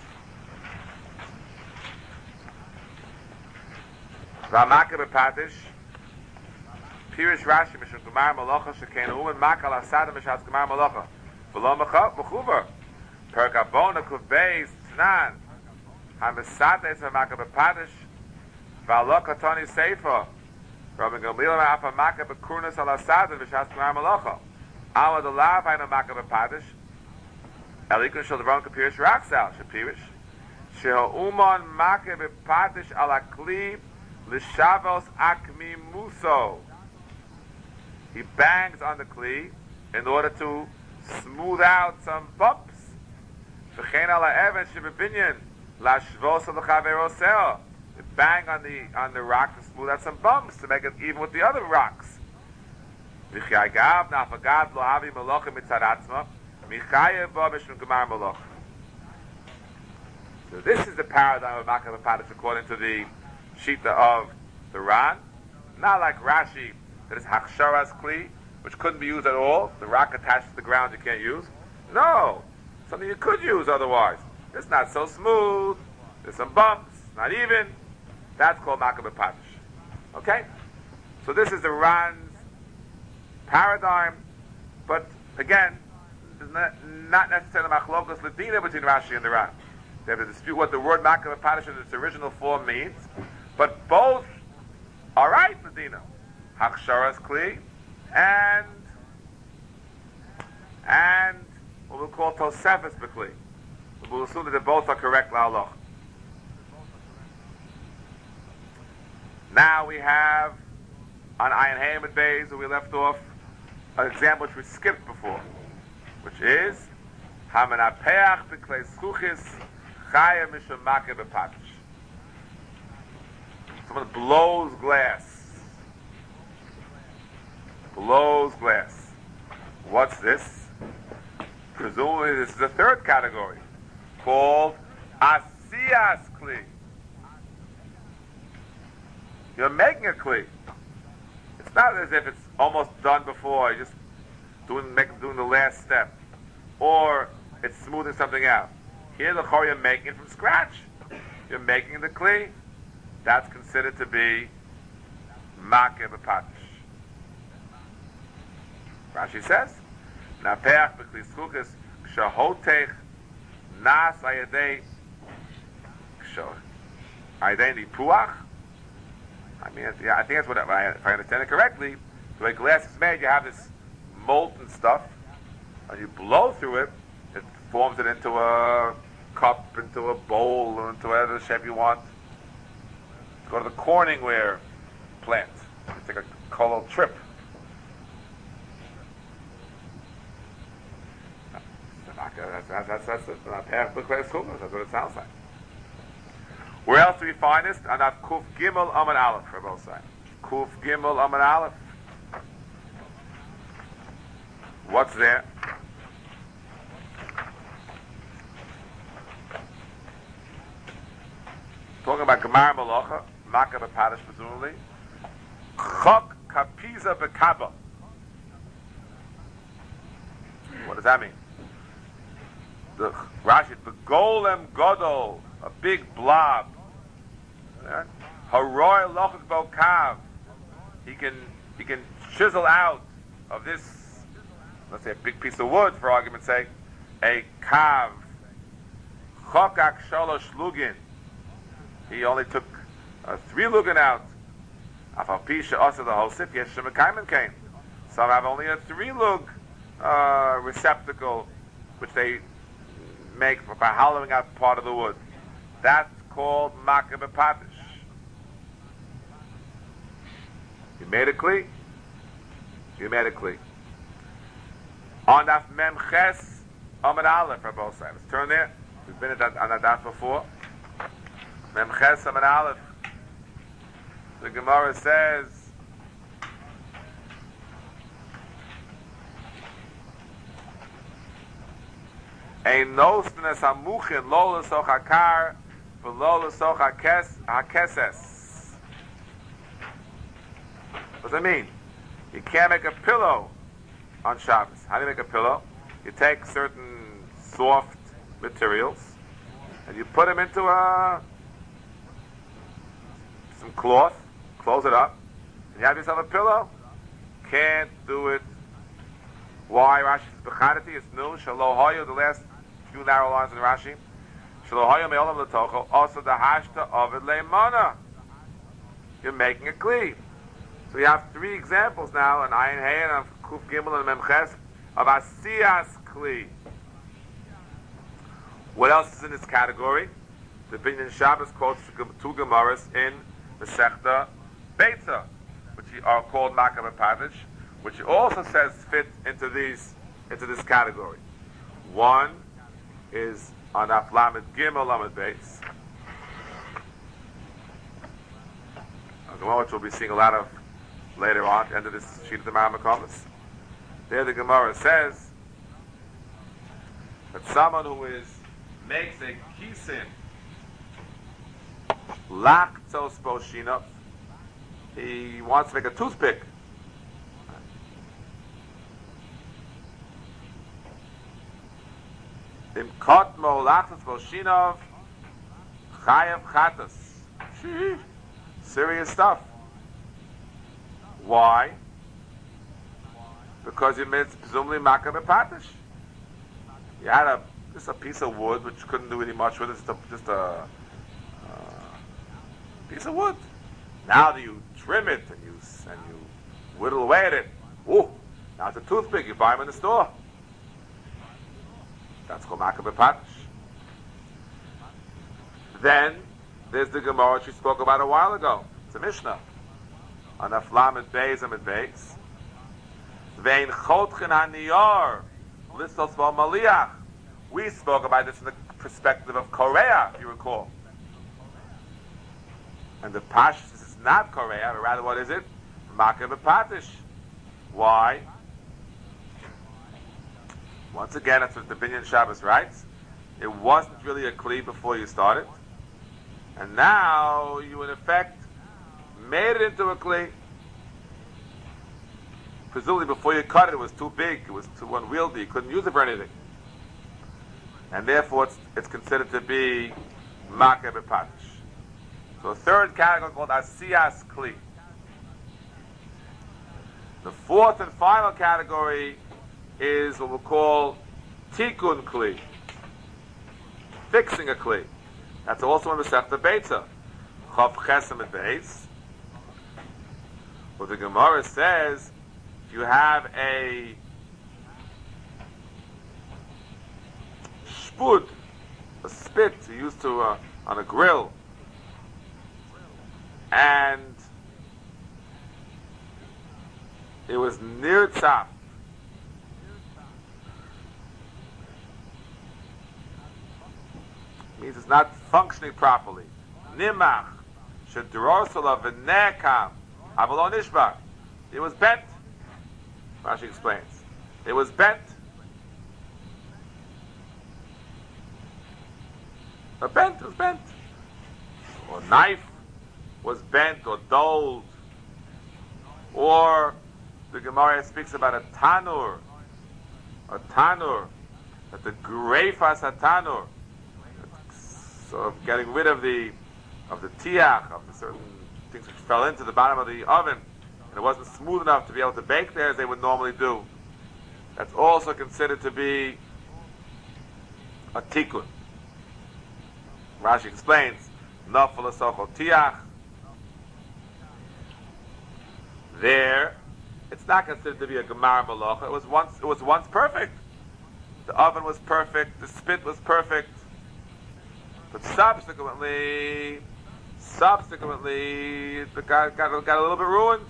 Makah b'patish. Pirish Rashi mishum Gemar Malacha shekein u'en makah l'asada mishas Gemar Malacha. V'lo mechuver. Perkabona kuveis tnan. Hamisates v'makah b'patish. V'alo katoni seifa. Rabbi Gamliel ma'afa makah b'kurnas al asada v'shas Gemar Malacha. Amad alav hainu makah b'patish. Elikun shel Devon Kapirish Raksal Shapirish Sheho Uman Make Bepatish Ala Kli Lishavos Akmi Muso. He bangs on the Kli in order to smooth out some bumps. V'chein ala Even Shebebinyan Lashvos L'Chaveroseo. He bang on the on the rock to smooth out some bumps to make it even with the other rocks. V'chayagav Nafagad Lo Havi Melochim Mitzaratzma. So this is the paradigm of Makav Padish according to the Shita of the Ran. Not like Rashi, that is Haksharas Kli, which couldn't be used at all. The rock attached to the ground you can't use. No, something you could use otherwise. It's not so smooth. There's some bumps, not even. That's called Makav Padish. Okay? So this is the Ran's paradigm, but again, Not, not necessarily machlokas ladina between Rashi and the Ran. They have to dispute what the word makav padish in its original form means, but both are right ladina. Haksharas kli and and what we'll call tosefes bekli. We'll assume that they both are correct la'aloch. Now we have on Ayin Hayim and Beis where we left off an example which we skipped before, which is Hamanapeach b'klei schuchis chaya mishum makeh b'patish. Someone blows glass. Blows glass. What's this? Presumably this is a third category called asiyas kli. You're making a kli. It's not as if it's almost done before. You just doing make, doing the last step, or it's smoothing something out. Here, the chor you're making it from scratch. You're making the kli. That's considered to be makeh b'patish. Rashi says, "Napeach b'kli schuchis k'shahotech nas ayadei ayadei nipuach." I mean, yeah, I think that's what I, if I understand it correctly. The way glass is made, you have this molten stuff, and you blow through it, it forms it into a cup, into a bowl, or into whatever shape you want. Go to the Corningware plant. You take a color trip. That's, that's, that's, that's, it. That's what it sounds like. Where else do we find this? And that's Kuf Gimel Amar Aleph for both sides. Kuf Gimel Amar Aleph. What's there? Talking about Gemara Malacha, Makav b'Padish presumably. Chok Kapiza b'Kaba. What does that mean? The Rashi, the Golem Godol, a big blob. Haroy Lochik Bokav. He can he can chisel out of this, let's say a big piece of wood for argument's sake, a kav. Chokak shalosh lugin. He only took uh, three lugin out. Afal pisha also the hosif yes shemekaimen came. Some have only a three lug uh, receptacle, which they make for, by hollowing out part of the wood. That's called makeh b'Padish. You made it clear. You made it clear. On that memches amid aleph for both sides. Let's turn there. We've been at that, on that daf before. Memches amid aleph. The Gemara says, Ein nostnes hamuchin lo l'soch hakar v'lo l'soch hakeses. What does that mean? You can't make a pillow on Shabbos. How do you make a pillow? You take certain soft materials and you put them into a some cloth, close it up, and you have yourself a pillow. Can't do it. Why? Rashi says b'charati. It's new. Shalo hoyu. The last few narrow lines in Rashi. Shalo hoyu me'olam l'tocho. Also the hashta of it leimana. You're making a kli. So we have three examples now, an Ayin Hey and Kuf Gimel and Memches, of Asiyas Kli. What else is in this category? The Binyan Shabbos quotes two Gemaras in the Masechta Beitza, which are called Makam and Padish, which also says fit into these into this category. One is on Aflamed Gimel Lamed Beis, which we'll be seeing a lot of later on at the end of this sheet of the Maramakomas. There the Gemara says that someone who is makes a kisin lactose boshina, he wants to make a toothpick. Im kotmo lactose boshinov chayav chatas. Serious stuff. Why? Because you made presumably makam patish. You had a just a piece of wood which couldn't do any much with it, just a, just a uh, piece of wood. Now that you trim it and you and you whittle away at it, ooh, now it's a toothpick. You buy them in the store. That's called makam patish. Then there's the Gemara she spoke about a while ago. It's a Mishnah. On Aflam and Beis and Beis. Vein chotchen haniyar listos val maliach. We spoke about this from the perspective of Korea, if you recall. And the Pashtus is not Korea, but rather what is it? Makam patish. Why? Once again, that's what the Binyan Shabbos writes. It wasn't really a kli before you started. And now you, in effect, made it into a kli. Presumably before you cut it, it was too big, it was too unwieldy, you couldn't use it for anything. And therefore it's, it's considered to be makeh b'patish. So a third category called asiyas kli. The fourth and final category is what we'll call tikkun kli. Fixing a kli. That's also in Masechta Beitza. Chav chesem and beis. What the Gemara says, if you have a spud, a spit used to uh, on a grill, and it was nirtzaf, means it's not functioning properly. Nimach shedrosala v'nekam avalon ishbak. It was bent. Rashi explains. It was bent. A bent was bent. Or a knife was bent or dulled. Or the Gemara speaks about a tanur. A tanur. That the greifas a tanur. So of getting rid of the of the tiach, of the certain things which fell into the bottom of the oven, and it wasn't smooth enough to be able to bake there as they would normally do. That's also considered to be a tikkun. Rashi explains, nafal asochol tiach. There, it's not considered to be a gemar malacha. It was once, it was once perfect. The oven was perfect. The spit was perfect. But subsequently, subsequently, the guy got, got a little bit ruined.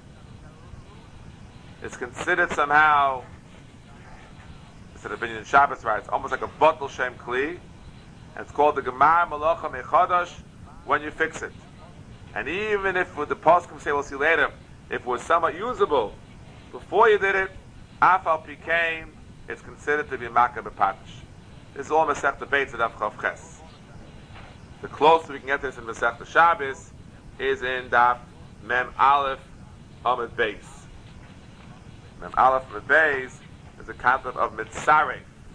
It's considered somehow, instead of Binyan Shabbos, right? It's almost like a bottle shem kli, and it's called the Gemar Malacha Mechadash when you fix it. And even if with the poskim say, we'll see later, if it was somewhat usable before you did it, afal pikein, it's considered to be makeh b'patish. This is all Masechta Beitza Daf Chav Ches. The closer we can get to this in Masechta Shabbos is in Daf Mem Aleph Amud Beis. Mem Aleph Amud Beis is a concept of mitzaref.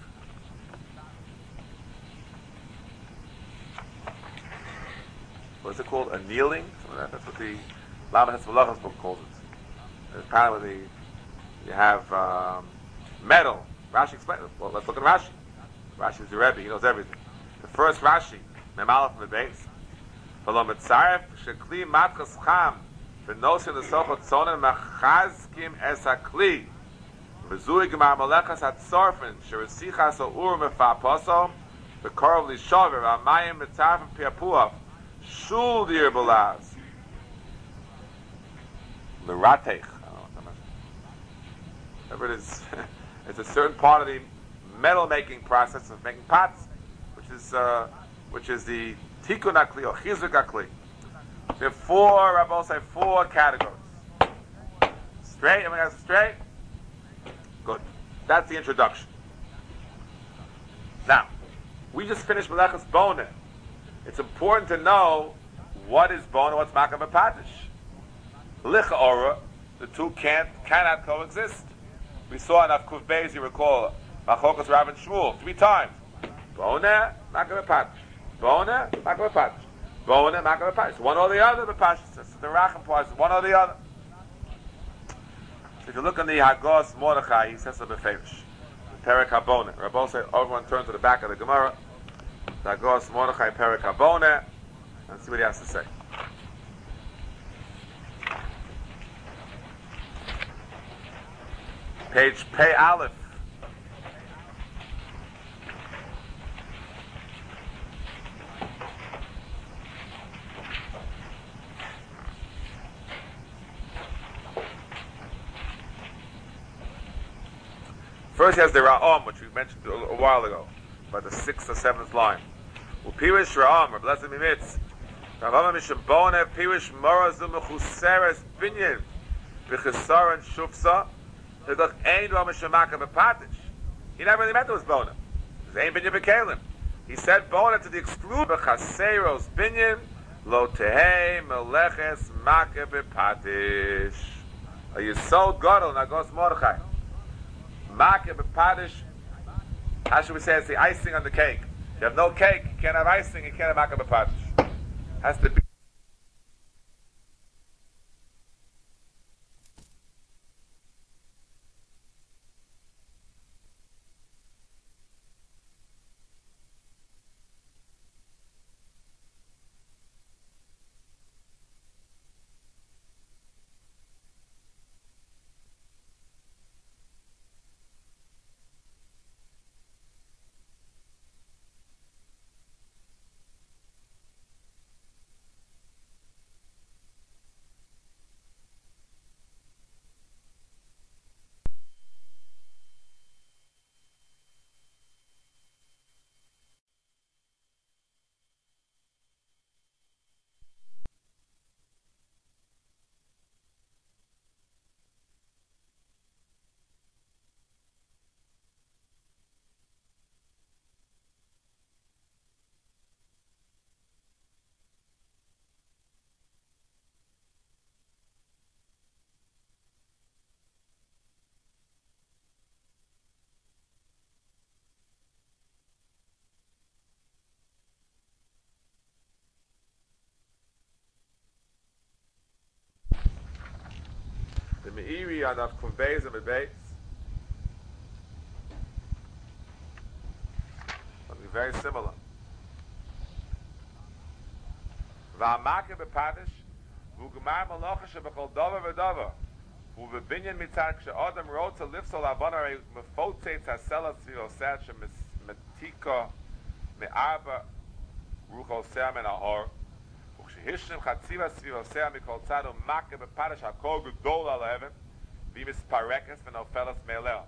What's it called? Annealing? Like that. That's what the Lama Hezbollah's book calls it. Apparently, you have um, metal. Rashi explains it. Well, let's look at Rashi. Rashi is the Rebbe. He knows everything. The first Rashi. Mem Aleph Amud Beis. V'lo mitzaref shekli matchas cham v'nosin l'sochot tzonen machazkim es hakli v'zui gemar malechas hatzorfen sheresichas o'ur mefaposo Bekarov lishaver amayim mitzarfim piapuaf shul dir balaz leratech. Whatever it is, it's a certain part of the metal making process of making pots, which is uh, which is the tikkun akli or chizuk akli. So we have four, Rabbi say four categories. Straight, everyone has it straight? Good. That's the introduction. Now, we just finished Melechus Bona. It's important to know what is Bona, what's Makam Patish. Licha'ora, the two can't, cannot coexist. We saw in Avkuv Beis, you recall, Machokas Rav and Shmuel, three times. Bona, Makam Patish. Bona, Makam Patish. Bona, Makam Patish. One or the other, Patish. The Racham part is one or the other. If you look in the Hagos Mordechai, he says something famous. Perek HaBona. Rabbi said, everyone turn to the back of the Gemara. The Hagos Mordechai Perek HaBona, and see what he has to say. Page Pei Aleph. First he has the Ra'am, which we mentioned a, a while ago, by the sixth or seventh line. Upirish Ra'am, or blessed mimitz. Ravama mishabona, pirish morazum mechuseres binyan, b'chesaran shufsa, hidach ein ra mishamaka b'patish. He never really meant it was bona. It was ein binyan b'kelim. He said bona to the exclude b'chaseros binyan, lo tehei meleches maka b'patish. A yisod gadol nagos Mordechai. Makeh b'padish, how should we say it's the icing on the cake? If you have no cake, you can't have icing, you can't have makeh b'padish. Has to be. The Meiri on Avkuv Beis and Beis. Something very similar. V'amakeh b'padish, v'ugmar malacha shebechol davar v'davar, v'binyan mitzad k'she'adam rotza lifsol avonarei mefotzei tzasela tzviyoseh shemetika me'arba ruchol seah men ahor, וכשהשלם חציבה סביבוסיה מכל צד ומכה בפרש הכל גדול על האבן והיא מספרקת ונופלת מאליה.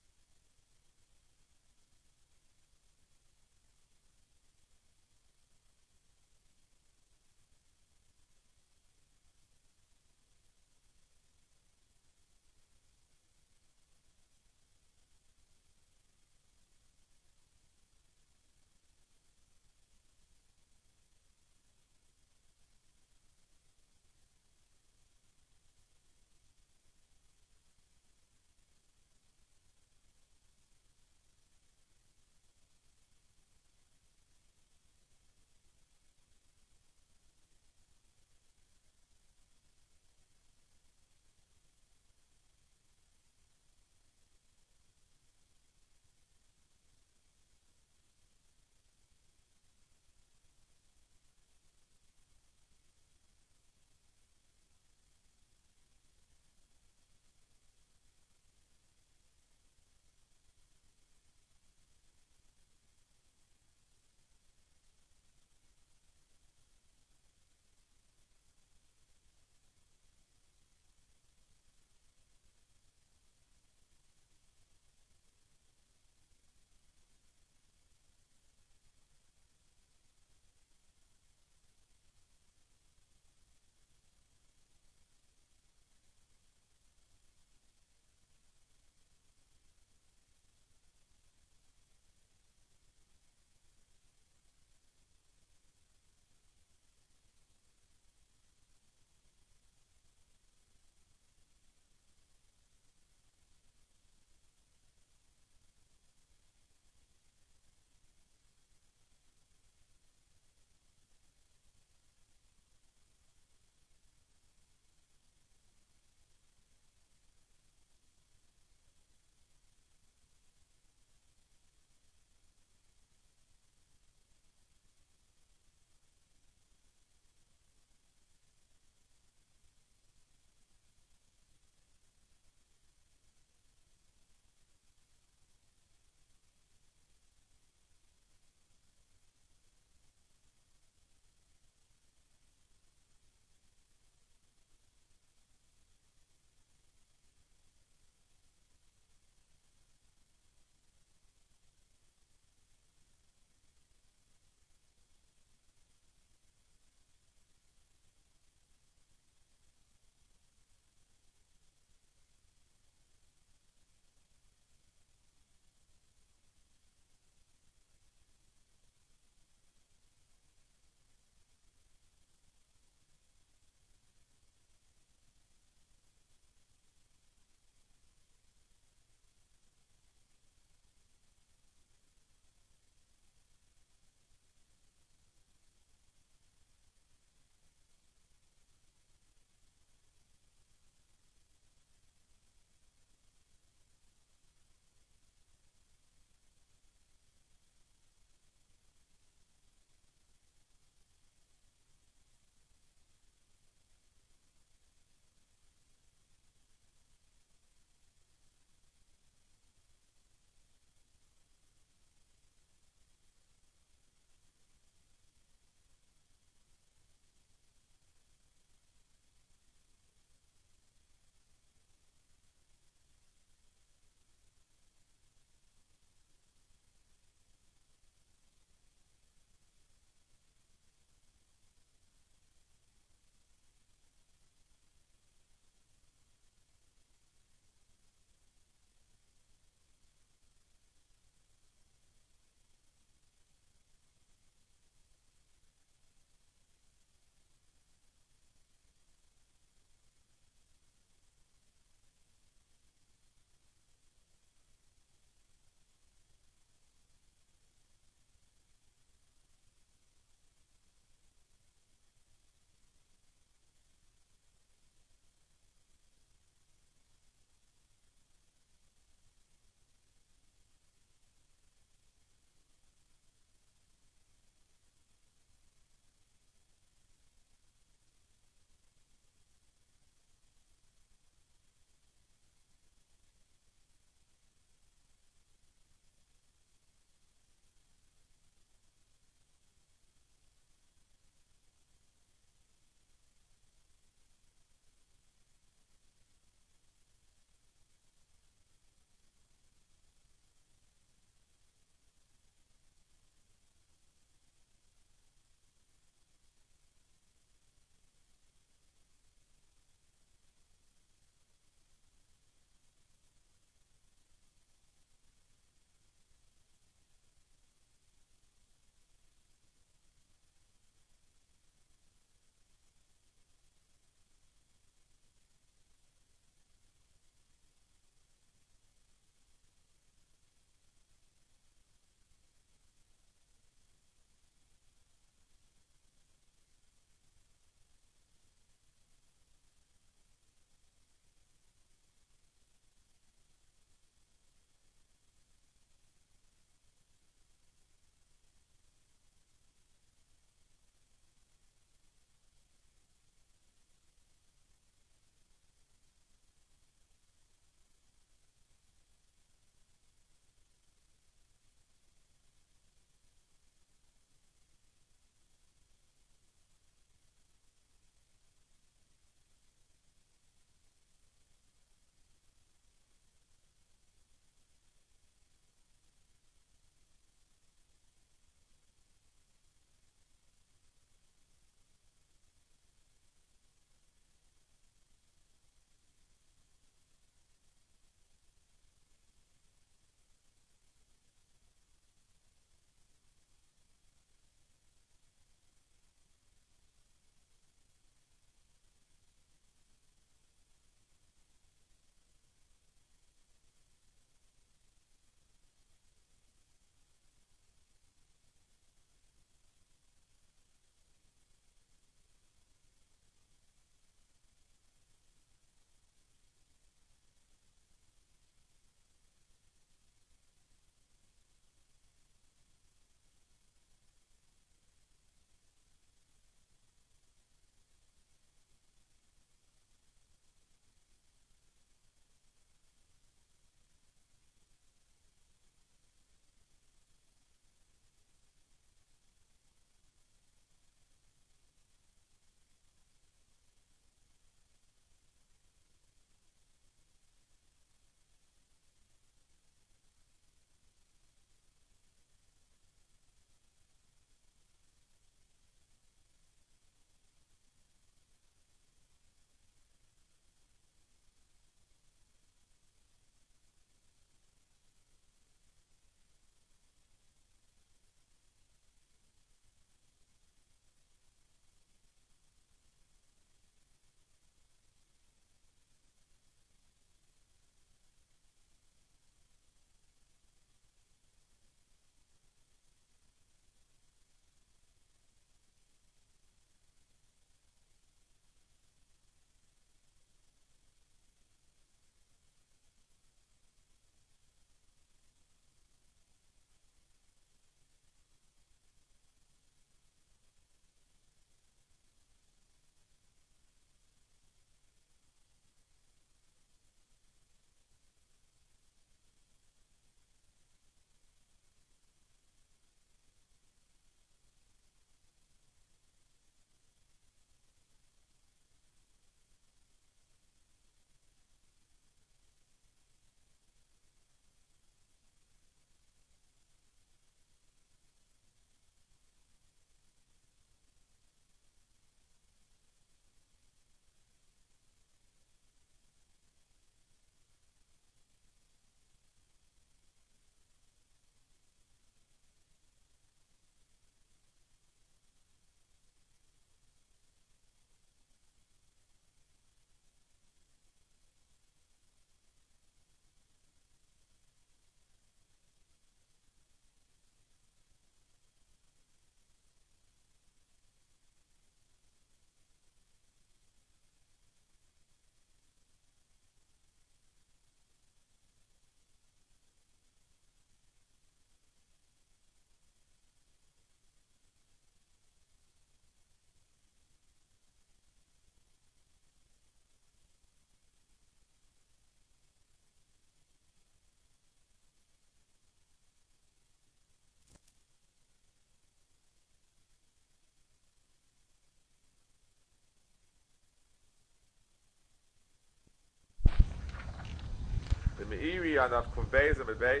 Meiri on the Kuvbeis and Bebeis.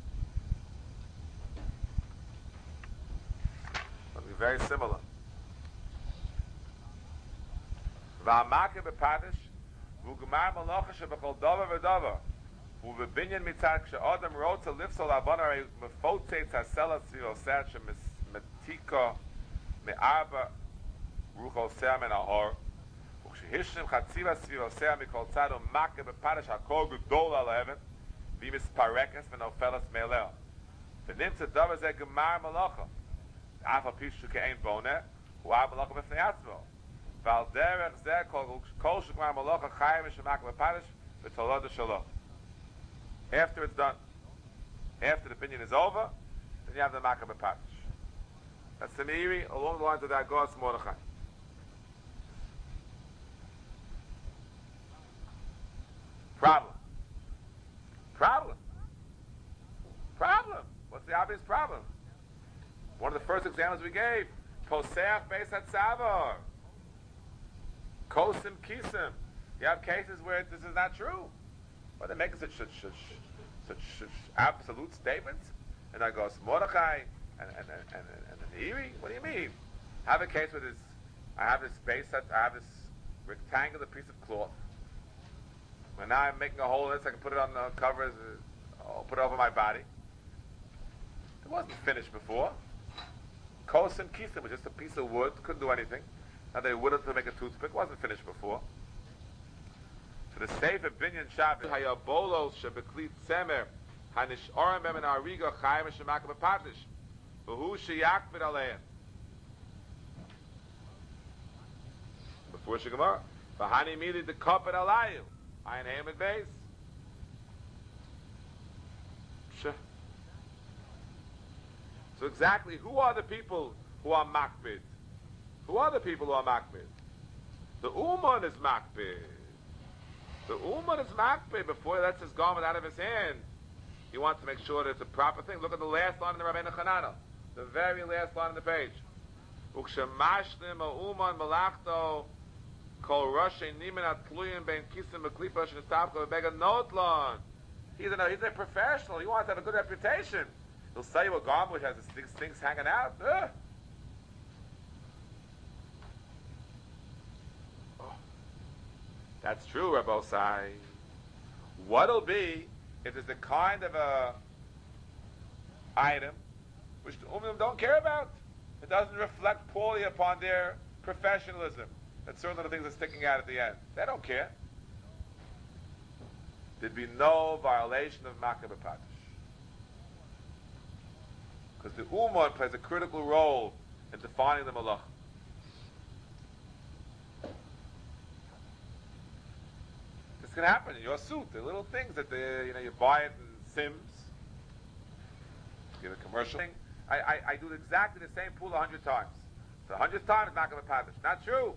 Something very similar. V'amake bepadish, v'ugmar malacha shebechol davar v'davar, v'binyan mitzad k'sha'adam wrote to lift sol avonare mefotze tzasela tzviyoseh shemetika me'arba ruchol seah men ahor, וכשהשם חציבה סביבוסיה מכל צד ומכה בפרש הכל גדול על האבן והיא מספרקת ונופלת מאליה ונמצא דבר זה גמר מלאכה אף על פי שכאין בונה הוא היה מלאכה בפני עצמו ועל דרך זה כל שגמר מלאכה חי ושמכה בפרש ותולדה שלו. After it's done, after the opinion is over, then you have the Makkah b'Parish. That's the Meiri along the lines of that Gos Mordechai. Problem. Problem. Problem. What's the obvious problem? One of the first examples we gave. Poseach Beis HaTzavar. Kosim Kisim. You have cases where this is not true. But they're making such, such, such, such, such absolute statements. And I goes Mordechai and and and and, and the Meiri. What do you mean? I have a case where this. I have this space that I have this rectangular piece of cloth. And now I'm making a hole in this. I can put it on the covers. I'll put it over my body. It wasn't finished before. Kos and Kisim was just a piece of wood. Couldn't do anything. Now they wood it to make a toothpick. Wasn't finished before. So the Sefer Binyan Shabbat Hayabolos Shebeklit Semer Hanish Oram Bem and Ariga Chaim Shemak Bepatish V'hu Sheyakbid Aleim. Before Shegamar V'hani Mili the Kapit Alayu. Ein Hamed Beis. Sure. So exactly, who are the people who are makbid? Who are the people who are makbid? The Uman is makbid. The Uman is makbid. Before he lets his garment out of his hand, he wants to make sure that it's a proper thing. Look at the last line in the Rabbeinu Chananel. The very last line on the page. Ukshemashlim ha'uman malachto Kol Roshei Niman Atluyim Ben Kisim Beklipa Shnestavka Bega Notlon. He's a he's a professional. He wants to have a good reputation. He'll sell you a garment which has these things hanging out. Ugh. Oh. That's true, Rabbosai. What'll be if there's a kind of a item which the Ummim don't care about? It doesn't reflect poorly upon their professionalism. That's certain of the things are sticking out at the end. They don't care. There'd be no violation of Makkah b'Patish. Because the Ummah plays a critical role in defining the Malach. This can happen in your suit. The little things that they, you know, you buy it in Sims. You get a commercial thing. I, I, I do exactly the same pool a hundred times. So a hundredth time is Makkah b'Patish. Not true.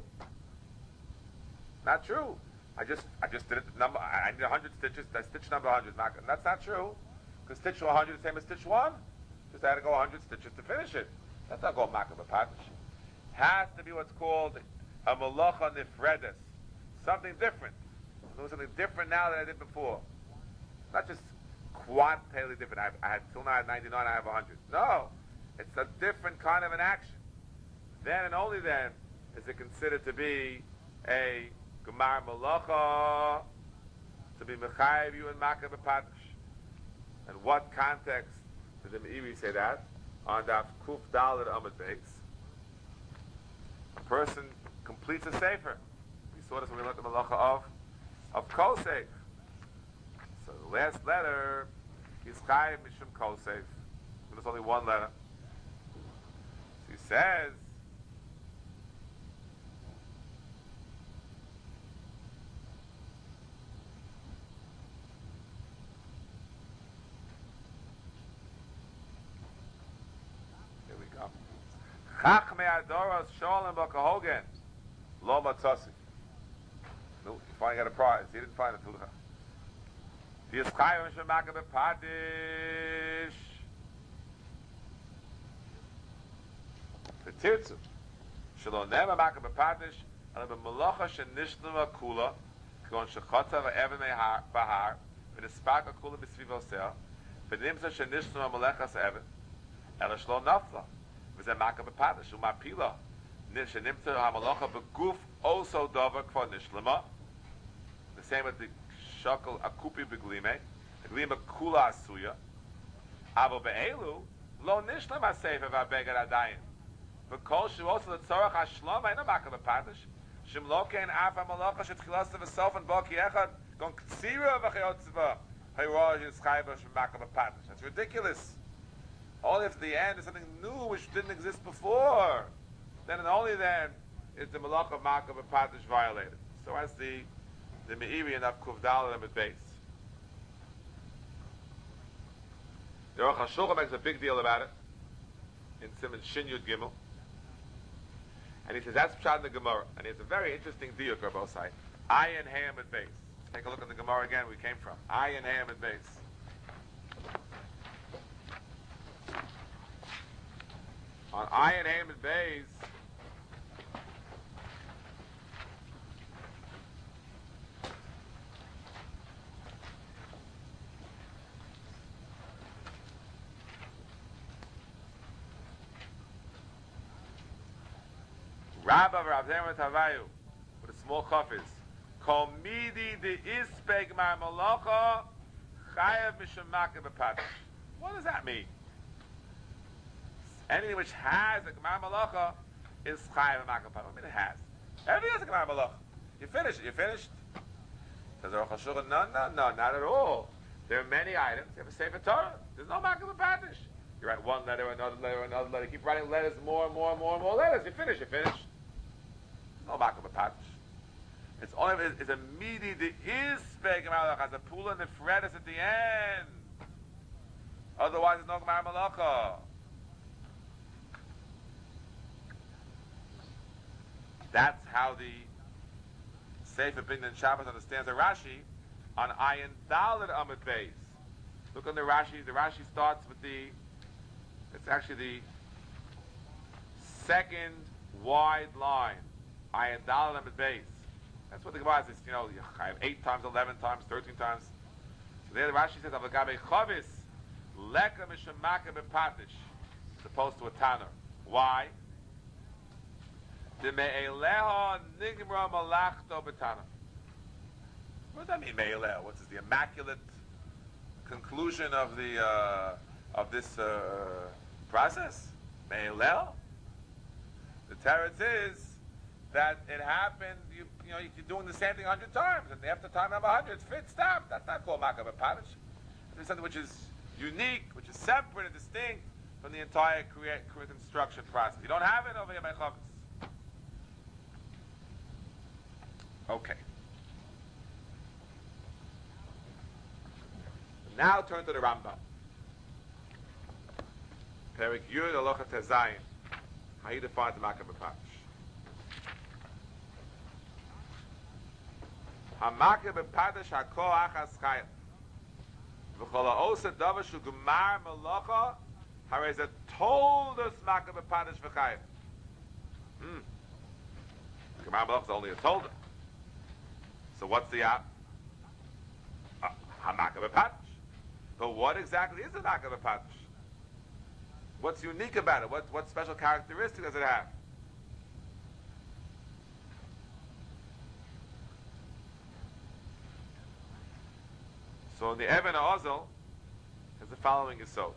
Not true. I just I just did it number. I did a hundred stitches. I stitched number hundred. That's not true. Because stitch one hundred is the same as stitch one. Just I had to go a hundred stitches to finish it. That's not called Makkah b'Patish. Has to be what's called a malacha nifredes, something different. Do something different now than I did before. Not just quantitatively different. I, I had till now I had ninety-nine. I have a hundred. No, it's a different kind of an action. Then and only then is it considered to be a Gemar Malacha, to be Mechayev you in Makkah b'Patish. And what context did the Meiri say that? On Daf Kuf Daled Amud Beis. A person completes a sefer. We saw this when we learned the Malacha of of Kosef. So the last letter is Chayev Mishum Kosef. There's only one letter. So he says, Chachmei Adoros Sholem Bakahogen Lo Matzasi. No, you finally got a prize. He didn't find it. The Yischayim Shemaka B'Padish. The Tirtzu Shalom Nema Maka B'Padish Ale B'Melacha Shenishnu Akula Kon Shechotza V'Evan Bahar v'nisparka kula b'svivoseh, v'nimsa shenishnu ha'malechas evet, ela shlo nafla, v'zeh maka b'padash, u'mapila, shenimsa ha'malacha b'guf also dover kva nishlema. The same with the shakal akupi b'glime, the glima kula asuya, avo be'elu, lo nishlema sefer v'abegad adayin. V'kol shu also the tzorach ha'shlama, ena maka b'padash, shim lo kein af ha'malacha shetchilasa v'sof and baki echad, gon ktsira v'chayotzva, hayrosh yischayva shim maka b'padash. That's ridiculous. Only if the end is something new which didn't exist before, then and only then is the malach of maka b'padash violated. So as the the Meiri and Kuvdal and base. The Aruch HaShulchan makes a big deal about it in Simon Shin Yud Gimel, and he says that's pshat in the Gemara, and it's a very interesting diuk on both sides. Ayin Hayam at base. Take a look at the Gemara again. We came from Ayin Hayam at base. On Ayin Hayam at base. Rabba Rav Zermat Havayu with a small chafis. Kol midi de ispeg mar malacha chayav mishamaka b'padash. What does that mean? Anything which has a gemar malacha is chayav mishamaka b'padash. I mean it has. Everything has a gemar malacha. You finished it. You finished. Says the Aruch HaShulchan, no, no, no, not at all. There are many items. You have a Sefer Torah. There's no maka b'padash. You write one letter, another letter, another letter. You keep writing letters, more and more and more and more letters. You finish. You finish. No maka b'padash. It's only it's a midi that is speaking malach as a pula and the fred is at the end. Otherwise, it's no gemar malacha. That's how the Sefer Binyan Shabbos understands the Rashi on Ayin Daled Amud Beis. Look on the Rashi. The Rashi starts with the. It's actually the second wide line. Ayin Daled Amud Beis. That's what the Gemara says. You know, I have eight times, eleven times, thirteen times. So there, the Rashi says, "Avagabe chavis leka mishamaka bepatish," as opposed to a tanner. Why? The me'eleha nigmra malachto betana. What does that mean, me'eleha? What's this, the immaculate conclusion of the uh, of this uh, process? Me'eleha. The teretz is that it happened, you, you know, you're doing the same thing a hundred times, and after time number hundred, it's fit, stop. That's not called Makav Padish. It's something which is unique, which is separate and distinct from the entire create, construction process. You don't have it over here by Chavis. Okay. Now turn to the Rambam. Perik Yud Alocha Tezayin. How you define the Makav Padish? Hamake bepadash hako achas chayim. V'chol ha'osa davar shu gemar melacha harei zeh toldus make bepadash v'chayim. Hmm. Gemar melacha is only a tolda. So what's the app? Uh, Hamake bepadash. But what exactly is the make bepadash? What's unique about it? What what special characteristic does it have? So in the Even HaOzel has the following yesod.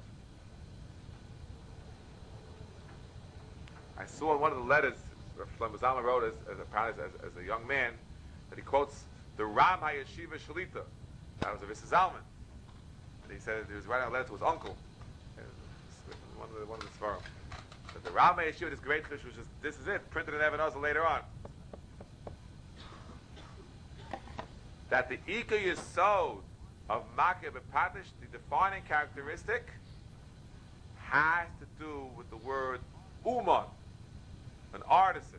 I saw in one of the letters Shlomo Zalman wrote as, as, a, as, as a young man that he quotes the Ram HaYeshiva Shalita. That was a Visser Zalman. And he said he was writing a letter to his uncle. One of the one of the Sfarim. But the Ram HaYeshiva, this great fish, which is this is it, printed in Even HaOzel later on. That the Ika Yesod of Makeh B'Padish, the defining characteristic, has to do with the word Uman, an artisan.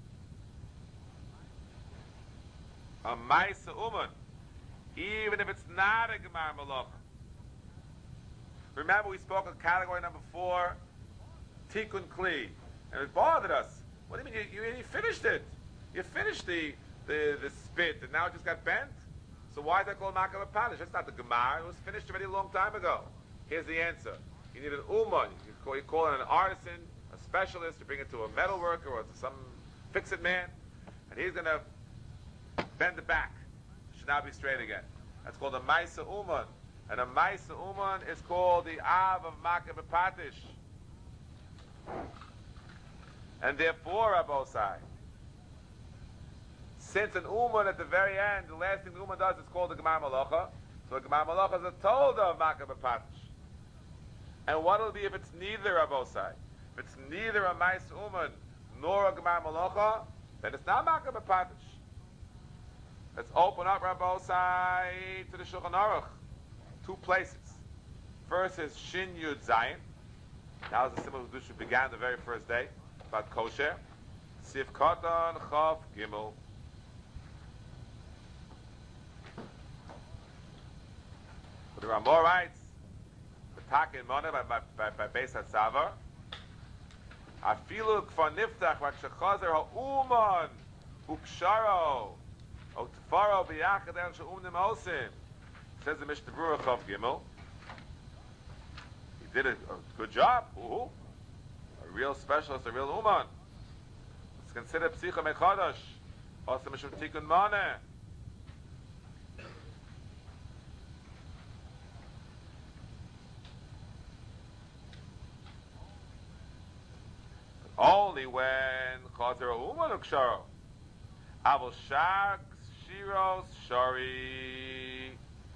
A Maisa Uman, even if it's not a Gemar Malach. Remember we spoke of category number four, Tikkun Kli, and it bothered us. What do you mean, you, you, you finished it? You finished the, the, the spit, and now it just got bent? So why is that called Makah B'Padish? That's not the Gemara. It was finished already a long time ago. Here's the answer. You need an uman. You call, you call it an artisan, a specialist, to bring it to a metal worker or to some fix-it man, and he's going to bend it back. It should now be straight again. That's called a Maisa Uman. And a Maisa Uman is called the Av of Makah B'Padish. And therefore, Rabosai, since an Uman at the very end, the last thing the Uman does is called the Gemar Malacha, so a Gemar Malacha is a Tolda of Makah B'Padish. And what will it be if it's neither Rabosai? If it's neither a Maisa Uman nor a Gemar Malacha, then it's not Makah B'Padish. Let's open up Rabosai to the Shulchan Aruch. Two places. First is Shin Yud Zayin. That was the symbol of Kedusha began the very first day, about kosher. Sif Katan Chav Gimel. But the Ramah writes, the Takin Mona by, by, by, by Beis HaTzavar, Afilu Kfar Niftach Vak Shechazer HaUman Uksharo Otfaro B'Yachad El She'umnim Osim. Says the Mishnah Berurah Chav Gimel. He did a, a good job. Ooh, a real specialist, a real uman. It's considered Psicha Mechadash. Also Mishum Tikkun Maneh. Only when Chazer Uman Uksharo. Avol Shak Shiros Shari.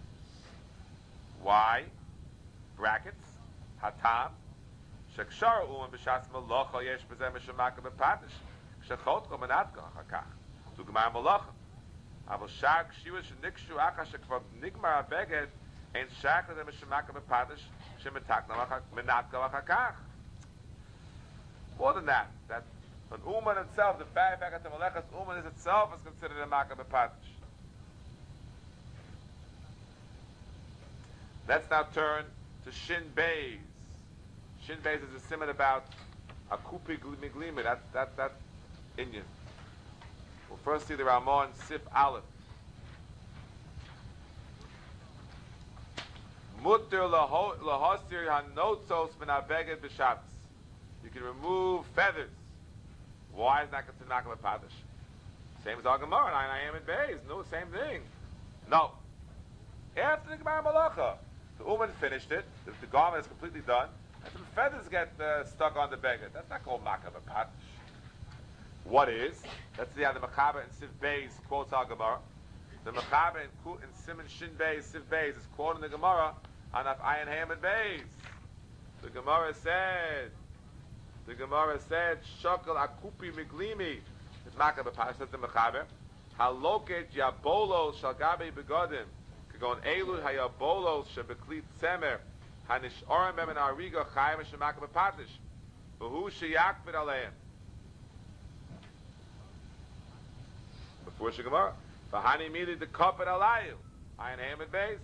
Why? Brackets. Hatam. Shekshar uman b'shas malacha yesh b'zeh mishum Makah B'Padish. Shechotcho menatka hakach. Tu gemar malacha. Avol shar kshiva shenikshu achas shekvar nigmar abeged ein shak l'zeh mishum Makah B'Padish shemetakna menatka hakach. More than that, that an uman itself, the very fact that the malachas uman is itself is considered a Makah B'Padish. Let's now turn to Shin Beis. Shin Beis is a simon about a kupi miglima, that, that, that Indian. We'll first see the Ramah in Sif Aleph. Mutter lahosir hanotzos min habeged b'Shabbos. You can remove feathers. Why is that considered Makah B'Padish? Same as our Gemara, and I am in Beis. No, same thing. No. After the Gemara Malacha, the Uman finished it, the, the garment is completely done, and some feathers get uh, stuck on the beggar. That's not called Makah B'Padish. What is? Let's see how the Mechaber in Siv Beis quotes our Gemara. The Mechaber in, in Simon Shin Beis, Siv Beis, is quoting the Gemara on Af Ayin Ham and Beis. The Gemara said, the Gemara said, Shokal Akupi Miglimi. It's Makah B'Padish, says the Mechaber. Haloket Yabolos Shalgabi Begodim. Kagon Elu Hayabolos Shebeklit Semer. Hanish Oram Mem and Ariga Chayim Shemakah B'Padish. V'hu Sheyakvid Aleim. Before Shegemara. V'hani Mili the Kapet Alayu. Ayin Ham and Beis.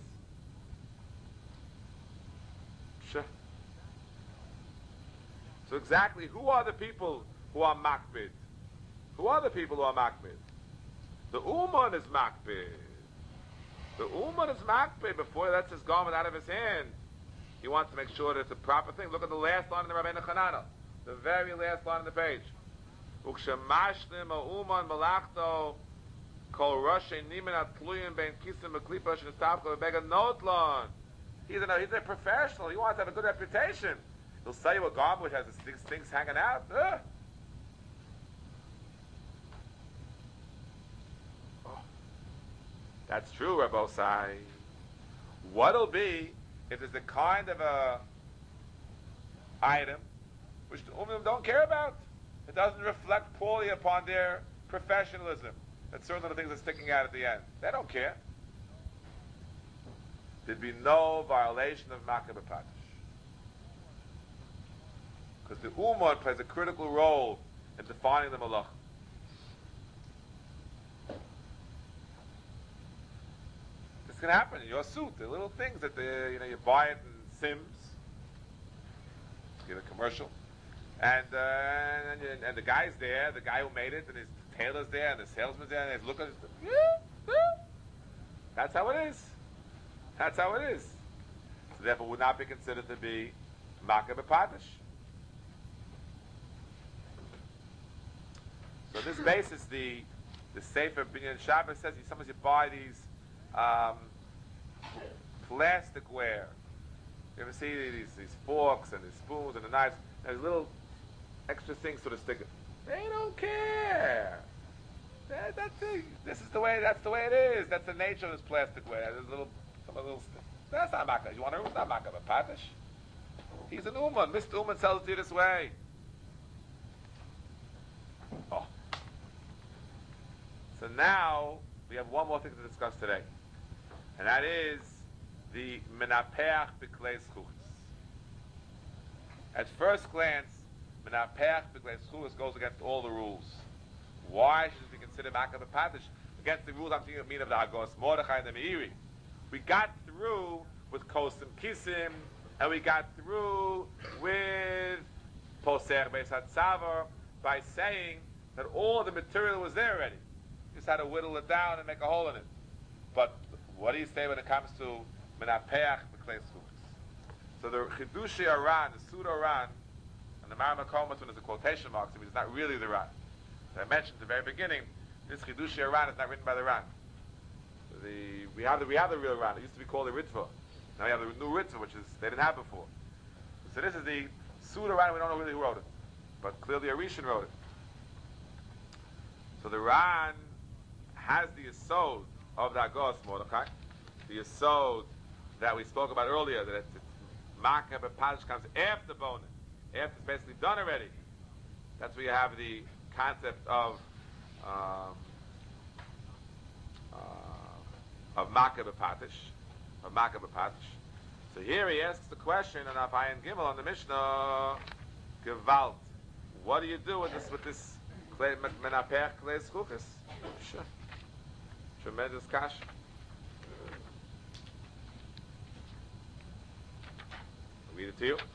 So exactly, who are the people who are makbid? Who are the people who are makbid? The Uman is makbid. The Uman is makbid before he lets his garment out of his hand. He wants to make sure that it's a proper thing. Look at the last line in the Rabbeinu Chananah. The very last line on the page. Ukshemashlim ha'uman malachto kol roshe nimen atluyim ben kisim v'klipa shenetavko v'bega notlon. He's a, he's a professional. He wants to have a good reputation. He'll sell you a garment which has his things, things hanging out. Ugh. Oh. That's true, Rabbosai. What'll be if there's the kind of a item which the Ummim don't care about? It doesn't reflect poorly upon their professionalism. That's certainly the things that's sticking out at the end. They don't care. There'd be no violation of Makah B'Padish. Because the Ummah plays a critical role in defining the Malach. This can happen in your suit. The little things that the, you know, you buy it in Sims, get a commercial, and uh, and, you, and the guy's there, the guy who made it, and his tailor's there, and the salesman's there, and he's looking, That's how it is. That's how it is. So therefore would not be considered to be Makeh B'Patish. So this basis, the the Sefer Binyan Shabbos says, you sometimes you buy these um, plasticware. You ever see these these forks and these spoons and the knives? There's little extra things to the sticker. They don't care. That, that's it. This is the way. That's the way it is. That's the nature of this plasticware. There's little, some little. That's not Makeh. You want to? It's not Makeh B'Patish. He's an Uman. Mister Uman tells it to you this way. Oh. So now we have one more thing to discuss today, and that is the Menapeach B'Klei Zchuchos. At first glance, Menapeach B'Klei Zchuchos goes against all the rules. Why should it be considered Makeh B'Patish? Against the rules I'm thinking of, mean of the Hagos Mordechai and the Meiri. We got through with Kosim Kisim, and we got through with Poser Beis HaTzavar by saying that all the material was there already. You just had to whittle it down and make a hole in it. But what do you say when it comes to Menapeach B'Klei Zchuchos? So the Chidushi Aran, the Suda Aran, and the Maramakomas one is a quotation mark, so it's not really the Ran. As I mentioned at the very beginning, this Chidushi Aran is not written by the Ran. The, we have the we have the real Ran. It used to be called the Ritva. Now we have the new Ritva, which is they didn't have before. So this is the Suda Ran. We don't know really who wrote it, but clearly a Rishon wrote it. So the Ran has the Yesod of the Hagos Mordechai, the Yesod that we spoke about earlier, that it's Makeh B'Patish comes after Bonin, after it's basically done already. That's where you have the concept of um, uh, of Makeh B'Patish, of Makeh B'Patish. So here he asks the question, and on Ayin Gimel on the Mishnah, Gewalt. What do you do with this with this Menapeach Klei Zchuchos? Sure. Tremendous kash. I'll read it to you.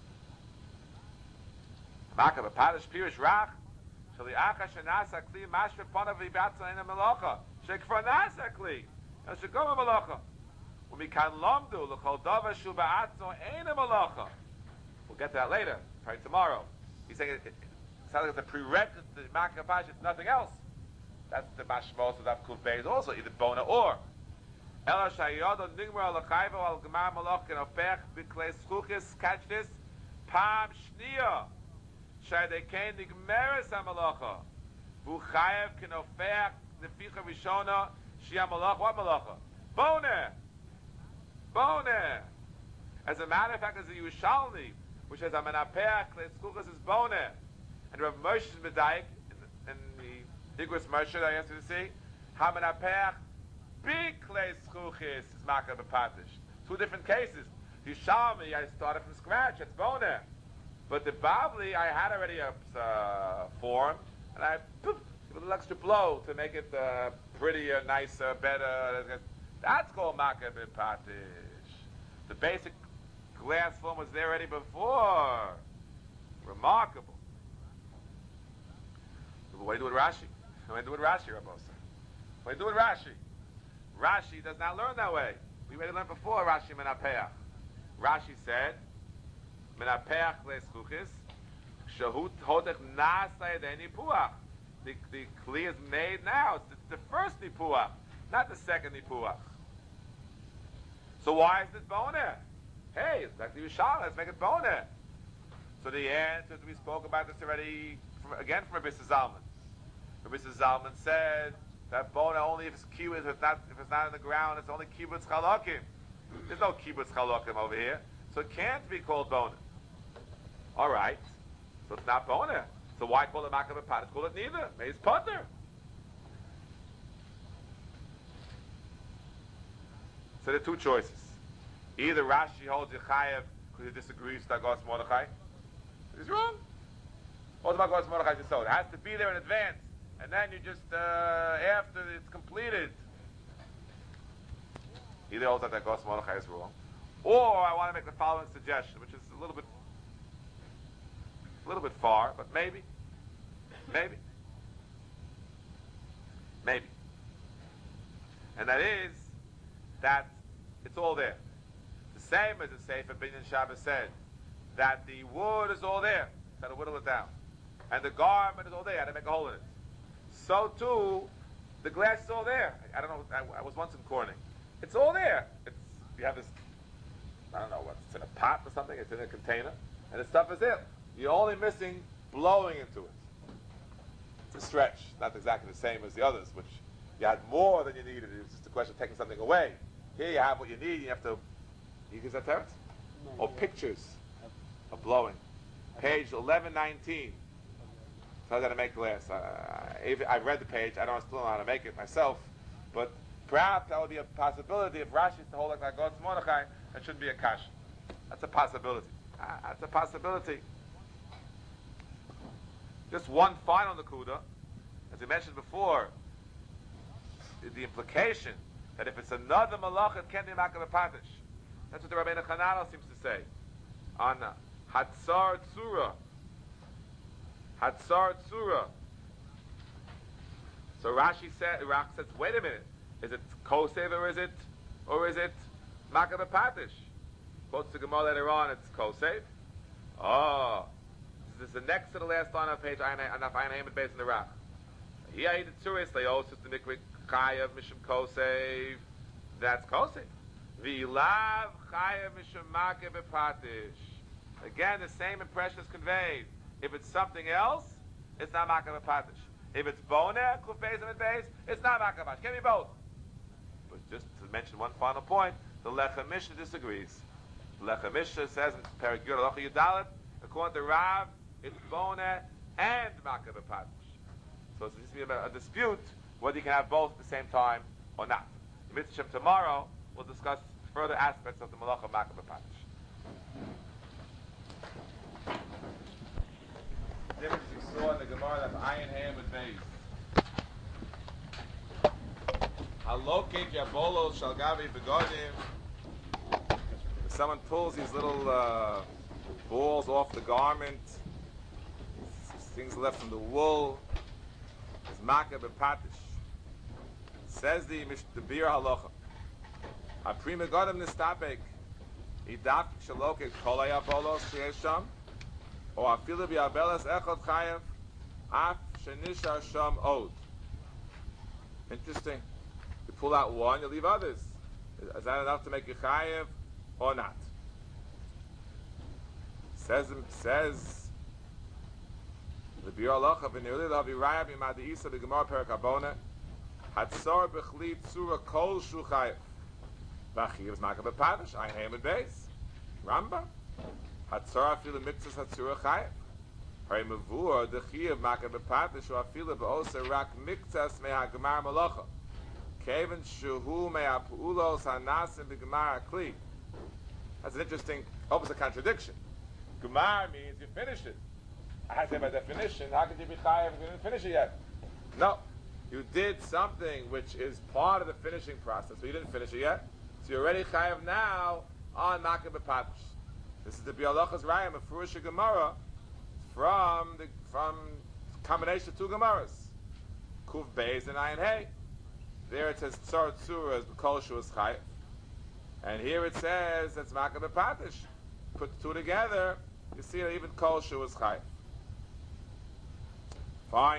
Makeh B'Patish Pirush Rach Shali Acha Shenasa Kli Mashve Panav V'Batza Ina Melacha Shekfar Nasa Kli and Shekoma Melacha Umikan Lomdu L'Chol Dava Shu Ba'atzo Ina Melacha. We'll get to that later, probably tomorrow. He's saying it, it, it sounds like it's a prerequisite to Makeh B'Patish. It's nothing else. That's the mashmos of Kuf Beis also, either bona or. Ela shayodo nigmar alachayvo al gemar malach and opech b'klei zchuchos. Catch this. Pam shniya. Shadekei nigmeres hamalacha. V'chayev can opech neficha rishona shia malach. What malacha? Bona. Bona. As a matter of fact, as a Yerushalmi, which says amenapech klei zchuchos is bona, and Rav Moshe Medayik in the Igros Moshe I asked you to see. Hamanapech big klei zchuchos is Makeh B'Patish. Two different cases. Yerushalmi, I started from scratch. It's bona. But the Bavli, I had already a uh, form, and I poof, give a little extra blow to make it uh, prettier, nicer, better. That's called Makeh B'Patish. The basic glass form was there already before. Remarkable. What do you do with Rashi? What do you do with Rashi, Rabbosa? What do you do with Rashi? Rashi does not learn that way. We already learned before Rashi Menapeach. Rashi said, Menapeach Klei Zchuchos, Shahut Hodech Nasa Yedei Nipuach. The the kli is made now. It's the, the first Nipuach, not the second Nipuach. So why is this bona? Hey, it's back to Yerushalmi. Let's make it bona. So the answer, we spoke about this already, from, again from Rabbi Zalman. Rabbi Zalman said that bona only if it's kibbutz, if it's not, if it's not in the ground, it's only kibbutz chalakim. There's no kibbutz chalakim over here, so it can't be called bona. All right, so it's not bona. So why call it Makeh B'Patish? Call it neither. Maybe it's potter. So there are two choices. Either Rashi holds Yechayev because he disagrees with Hagos Mordechai. He's wrong. What's Hagos Mordechai Yesod? It has to be there in advance, and then you just uh, after it's completed. Either holds that Hagos Mordechai is wrong, or I want to make the following suggestion, which is a little bit, a little bit far, but maybe, maybe, maybe, and that is that it's all there. The same as the Sefer Binyan Shabbos said, that the wood is all there, got to whittle it down. And the garment is all there, I had to make a hole in it. So too, the glass is all there. I, I don't know, I, I was once in Corning. It's all there. It's, you have this, I don't know what, it's in a pot or something, it's in a container, and the stuff is there. You're only missing blowing into it. It's a stretch, not exactly the same as the others, which you had more than you needed. It was just a question of taking something away. Here you have what you need, you have to, you use that Terence? No, Or no. pictures of blowing. Page eleven nineteen. Tells you how to make glass. Uh, I read the page, I don't still know how to make it myself, but perhaps that would be a possibility if Rashi is to hold like that God's Mordechai, that shouldn't be a kash. That's a possibility. Uh, that's a possibility. Just one final nakuda, as we mentioned before, the implication that if it's another malach, it can be makav patish. That's what the Rabbeinu Chananel seems to say on uh, Hatzar Tzura. Hatzar Tzura. So Rashi said, Rashi says, wait a minute, is it kosev or is it, or is it makav patish? Quotes the Gemara later on, it's kosev. Oh, this is the next to the last line of page on Ayin Hamed based in the Rach. Here I eat the Tzuris, they also the Mikvik Chayav Mishum Kosev. That's Kosev. V'lav Chayav Mishum Makav Patish. Again, the same impression is conveyed. If it's something else, it's not Makav Patish. If it's Boneh, Kuf Beis and Beis, it's not Makav Patish. Can be both. But just to mention one final point, the Lechem Mishnah disagrees. The Lechem Mishnah says in Perek Yud Halacha Yudalet, according to Rav, it's Boneh and Makav Patish. So it's just a, a dispute whether you can have both at the same time or not. In Mitzvah tomorrow, we'll discuss further aspects of the Malacha Makav Patish. Difference we saw in the Gemara that's Ayin Ham with Beis. Halokik Yabolo Shalgavi Begodim. If someone pulls these little uh, balls off the garment, things left from the wool, is Makav Patish. Says the the Bir Halacha. A prima Godim Nistapek. Idaf Shalokik Kolay Abolos Shesham. Or afilu bi'abelas echad chayav af shenishar sham od. Interesting. You pull out one, you leave others. Is that enough to make you chayav or not? Says says the Bir Halacha v'neuli l'haviraya b'madi isa b'gemar perak habona hatzor b'chli tzura kol shu chayav v'achiv is makav b'padish ayin hamed beis Rambam Hatzar afilu mitzvahs hatzura chayav. Hari mavur dechiyav makav b'patish or afilu b'oser rak mitzvahs mehagmar malacha. Kevin shuhu mehapulos hanasim b'gemar akli. That's an interesting, almost a contradiction. Gemar means you finished it. I had to say by definition, how could you be chayav if you didn't finish it yet? No, you did something which is part of the finishing process, but you didn't finish it yet. So you're already chayav now on makav b'patish. This is the Bialachas Rayam of Furush Gemara from the from combination of two Gemaras, Kuv Beis and Ayin Hey. There it says Tzar Tzura as Kol Shu is Chayav, and here it says it's Makav B'Patish. Put the two together, you see that even Kol Shu is Chayav. Fine.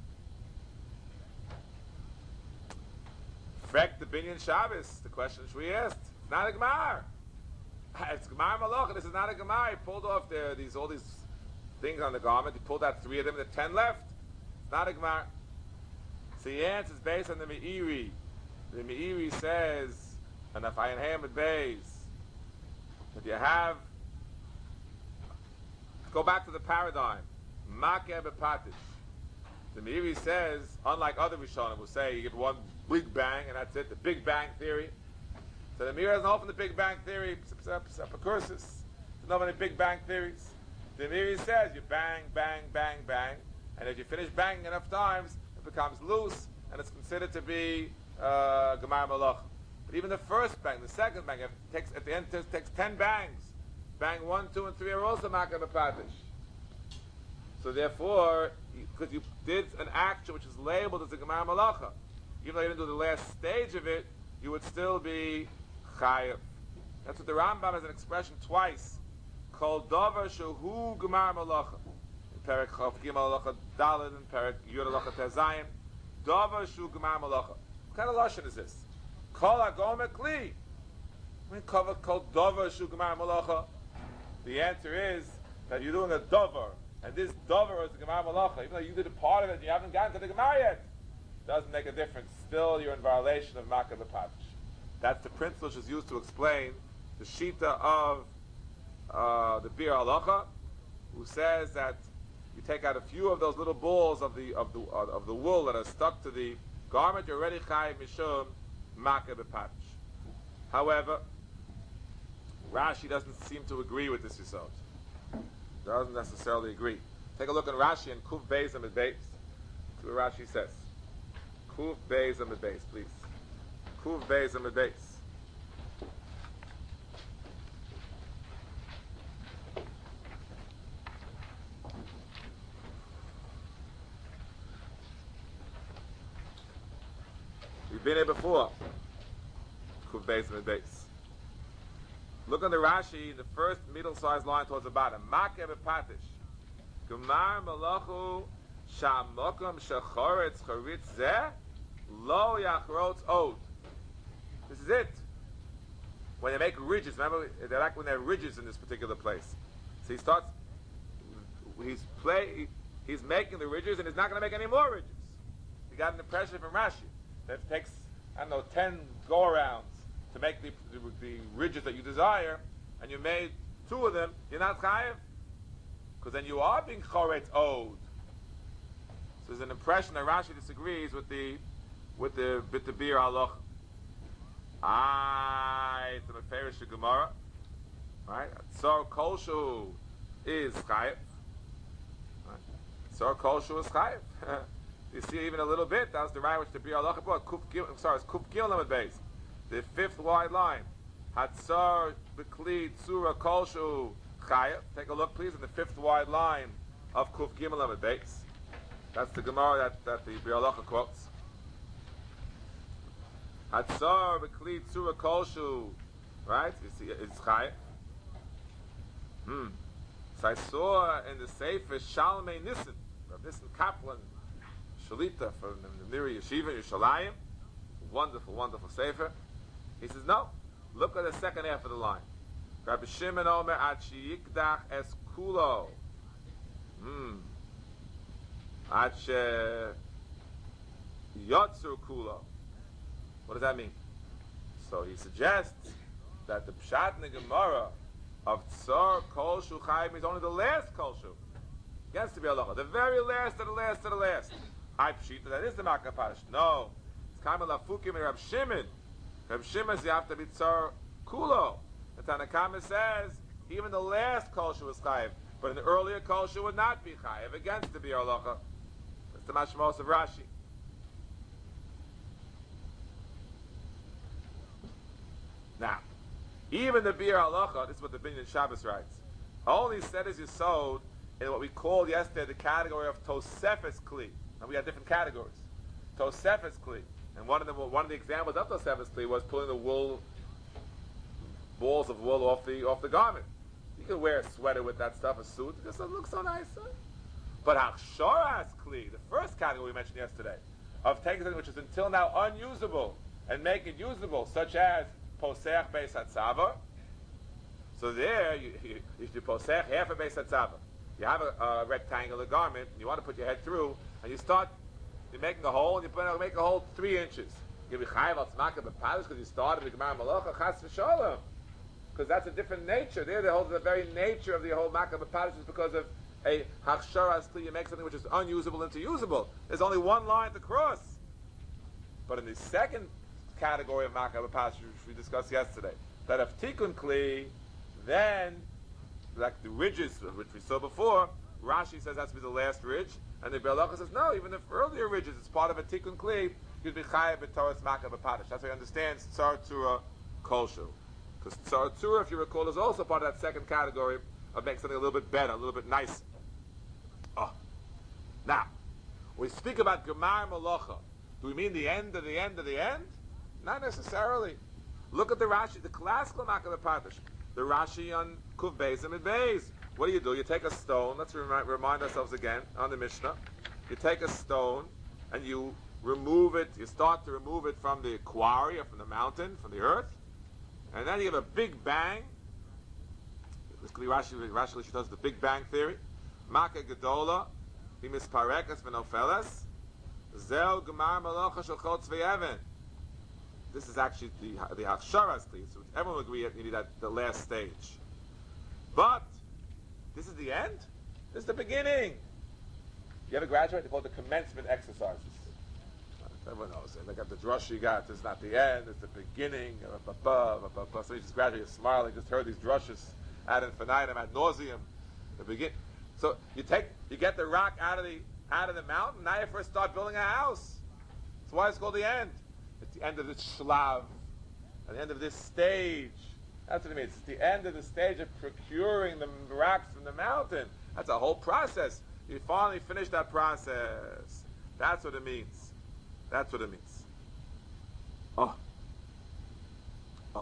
Frek the Binyan Shabbos. The question which we asked. It's not a Gemara. It's Gemara Malach. This is not a Gemara. He pulled off the, these all these things on the garment. He pulled out three of them. The ten left. It's not a Gemara. So the answer is based on the Meiri. The Meiri says, and if I am with Beis, that you have. Go back to the paradigm. Makeh b'patish. The Meiri says, unlike other Rishonim who say you get one big bang and that's it, the Big Bang theory. So the Meiri doesn't hold from the Big Bang theory, precursus. There's not many Big Bang theories. The Meiri says you bang, bang, bang, bang, and if you finish banging enough times, it becomes loose, and it's considered to be uh, Gemar Malach. But even the first bang, the second bang, it takes, at the end it takes ten bangs. Bang one, two, and three are also Makeh b'Patish. So therefore, because you did an action which is labeled as a Gemar Malacha, even though you didn't do the last stage of it, you would still be chayiv. That's what the Rambam has an expression twice. Kol davar shehu gemar malacha. In Perek Chav Gimel Halacha Daled and Perek Yud Halacha Tezayim. Davar shehu gemar malacha. What kind of lashon is this? Kol hagome kli. I mean, kol davar shehu gemar malacha. The answer is that you're doing a davar, and this davar is the gemar malacha. Even though you did a part of it, you haven't gotten to the gemar yet. Doesn't make a difference. Still, you're in violation of Makkah B'Patish. That's the principle which is used to explain the shita of uh, the Bir Halacha, who says that you take out a few of those little balls of the of the uh, of the wool that are stuck to the garment. You're already chayiv mishum Makkah B'Patish. However, Rashi doesn't seem to agree with this result. Doesn't necessarily agree. Take a look at Rashi and Kuf Beis Amid Beis. See what Rashi says. Kuf Beis Amid Beis, please. Kuf Beis Amid Beis. We've been here before. Kuf Beis Amid Beis. Look on the Rashi, the first middle-sized line towards the bottom. Makkah B'Patish. Gemar Malachu Shamokum Shechoretz Charitz Zeh Lo Yachrotz Od. This is it. When they make ridges, remember, they're like when there are ridges in this particular place. So he starts, he's play, he's making the ridges, and he's not going to make any more ridges. He got an impression from Rashi that it takes, I don't know, ten go-arounds to make the, the, the ridges that you desire, and you made two of them, you're not chayiv, because then you are being choretz od. So there's an impression that Rashi disagrees with the with the with the Bir Halacha. Ah, it's a Meferish Gemara, right? Tzar Kolshu is chayiv. Tzar Kolshu is chayiv. You see even a little bit. That was the right which the Bir Halacha brought. Kuf Gil, sorry, it's Kuf Gil Lamed Beis. The fifth wide line. Hatzar B'Kli Tzura Kolshu chayiv. Take a look, please, in the fifth wide line of Kuf Gimel Lamed Beis. That's the Gemara that, that the Bir Halacha quotes. Hatzar B'Kli Tzura Kolshu. Right? You see, it's chayiv. Hmm. So I saw in the Sefer Shalmei Nissen, Rav Nissen Kaplan, Shalita from the Niri Yeshiva, Yerushalayim. Wonderful, wonderful Sefer. He says, no. Look at the second half of the line. Rabbi Shimon Omer Ad Sheyikdach Es Kulo. Hmm. Ad She Yotzur Kulo. What does that mean? So he suggests that the Pshat in the Gemara of Tzar Kol Shu Chayiv means only the last Kol Shu. Against the Bir Halacha. The very last of the last of the last. I Pshita, that is the Makkah B'Patish. No. It's Kaimel Afukim and Rabbi Shimon. Rabbi Shimon says you have to be Tzar Kulo. The Tanakama says even the last Kol Shu is Chayiv, but an earlier Kol Shu would not be Chayiv against the Bir Halacha. That's the Mashmos of Rashi. Now, even the Bir Halacha, this is what the Binyan Shabbos writes, only said as you sowed in what we called yesterday the category of Tosefes Kli. And we had different categories. Tosefes Kli. And one of the one of the examples of Tosefes Kli was pulling the wool, balls of wool off the off the garment. You can wear a sweater with that stuff, a suit. It just looks so nice. Huh? But Hachshoras Kli, the first category we mentioned yesterday, of taking something which is until now unusable and make it usable, such as Posech Beis Hatzava. So there, you, you, you do Posech half a Beis Hatzava. You have a, a rectangular garment, and you want to put your head through, and you start you're making a hole, and you put, make a hole three inches. You be chayiv al tzmaka b'palish because you started with Gemara Malacha chas v'shalom. Because that's a different nature. There, the whole the very nature of the whole makkah b'palish is because of a hachsharas kli. You make something which is unusable into usable. There's only one line to cross. But in the second category of makkah b'palish, which we discussed yesterday, that of tikkun kli, then like the ridges which we saw before, Rashi says that's to be the last ridge, and the Bir Halacha says no, even the earlier ridges, it's part of a tikkun kli, you'd be chayav b'toras makkah b'padish. That's how he understands Tzar Tzura Kolshu. Because Tzar Tzura, if you recall, is also part of that second category of making something a little bit better, a little bit nicer. Oh. Now, when we speak about Gemar Malacha, do we mean the end of the end of the end? Not necessarily. Look at the Rashi, the classical Makar Bepatish. The Rashi on Kuv Beis and Beis. What do you do? You take a stone. Let's remind, remind ourselves again on the Mishnah. You take a stone and you remove it. You start to remove it from the quarry or from the mountain, from the earth, and then you have a big bang. This could be Rashi. Rashi does the Big Bang theory. Maka Gedola, Bimisparekas Venofeles, Zel Gemar Malacha Shel Tzvei Even. This is actually the the Hachsharas Kli, so everyone will agree that you need that the last stage. But this is the end. This is the beginning. You ever graduate? They call it the commencement exercises. Everyone knows it. Look at the drush you got. This is not the end. It's the beginning. So you just graduate, you're smiling. Just heard these drushes ad infinitum, ad nauseum. The begin. So you take, you get the rock out of the out of the mountain. Now you first start building a house. That's why it's called the end. It's the end of this shlav, at the end of this stage. That's what it means. It's the end of the stage of procuring the rocks from the mountain. That's a whole process. You finally finish that process. That's what it means. That's what it means. Oh. Oh.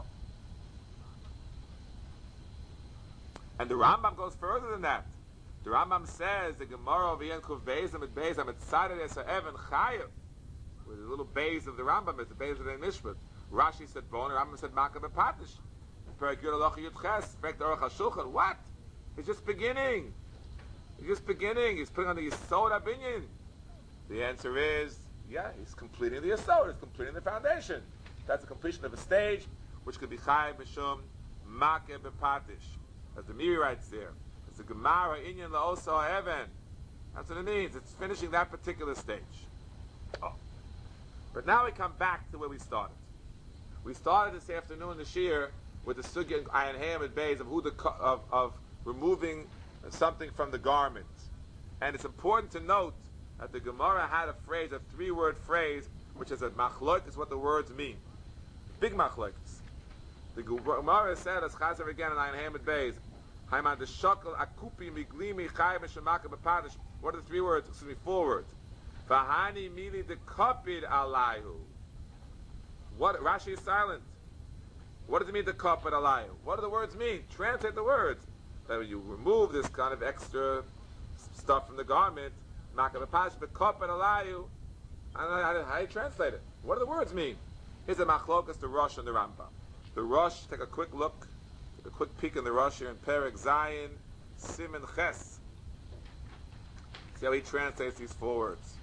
And the Rambam goes further than that. The Rambam says, the Gemara of Yen Kuv Beis and Beis, I'm excited as a Evan Chayev. With the little Beis of the Rambam, it's the Beis of the Mishpat. Rashi said Bon, Rambam said Makar Bepatish. Perik Yud Aloch Yud Ches, Perik Aruch HaShulchan. What? It's just beginning. He's just beginning. He's putting on the Yisod HaBinyan. The answer is, yeah, he's completing the Yisod. He's completing the foundation. That's the completion of a stage, which could be Chayev Mishum Makar Bepatish. As the Miri writes there. It's the Gemara Inyan La'oso Even. That's what it means. It's finishing that particular stage. Oh. But now we come back to where we started. We started this afternoon, the Shir, with the Sugya Ayin Hamid Beis of, who the, of, of removing something from the garment. And it's important to note that the Gemara had a phrase, a three-word phrase, which is a machloek is what the words mean. Big machloeks. The Gemara said, as Chazer again in Ayin Hamid Beis, Haimad the Shakal Akupi Miglimi Chayim Shemaka Bepadish. What are the three words? Excuse me, four words. Vahani Mili the Kapid Alayhu. What Rashi is silent. What does it mean the Kapid Alayhu? What do the words mean? Translate the words. That when you remove this kind of extra stuff from the garment, Makar Bepadish, the Kapid Alayhu. I don't know how, to, how you translate it. What do the words mean? Here's a machlokas, the Rosh and the Rambam. The Rosh, take a quick look. A quick peek in the Rosh here in Perek Zayin, Siman Ches. See how he translates these four words.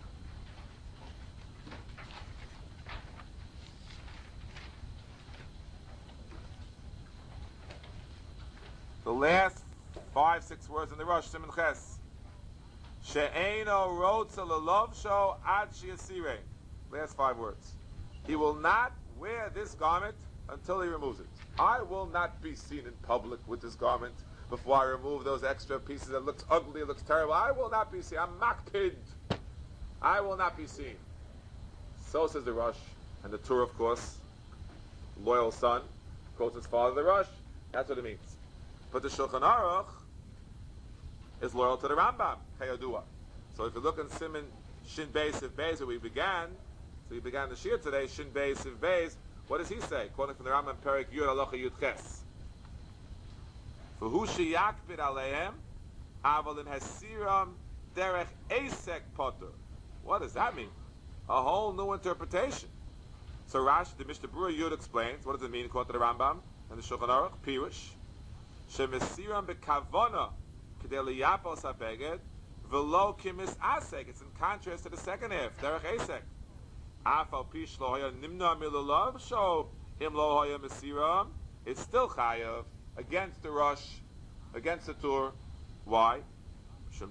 The last five, six words in the Rosh, Siman Ches. She'eino rotza lelovsho ad shiasireh. Last five words. He will not wear this garment until he removes it. I will not be seen in public with this garment before I remove those extra pieces that looks ugly, it looks terrible. I will not be seen. I'm makpid. I will not be seen. So says the Rosh. And the Tur, of course, loyal son, quotes his father, the Rosh. That's what it means. But the Shulchan Aruch is loyal to the Rambam, Chayadua. So if you look in Siman Shin Beis Siv Beis, where we began, so we began the Shir today, Shin Beis Siv Beis, what does he say? Quoting from the Rambam, Perik Yud Alocha Yud Ches. V'hu sheyakpid aleihem, aval in hasiram derech esek poter. What does that mean? A whole new interpretation. So Rashi, the Mishnah Berurah Yud explains, what does it mean, according to the Rambam, and the Shulchan Aruch, Pirush, shemesiram bekavona k'dei liyapos habeged, v'lo kimis asek. It's in contrast to the second half, derech esek. Afal pish lo haya nimna milulav, so him lo haya mesiram. It's still chayav against the Rosh, against the Tur. Why? We'll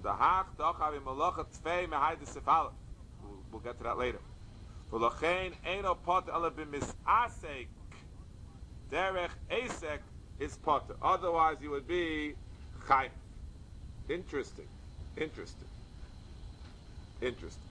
we'll get to that later. Derech esek is potter. Otherwise, he would be chayav. Interesting. Interesting. Interesting.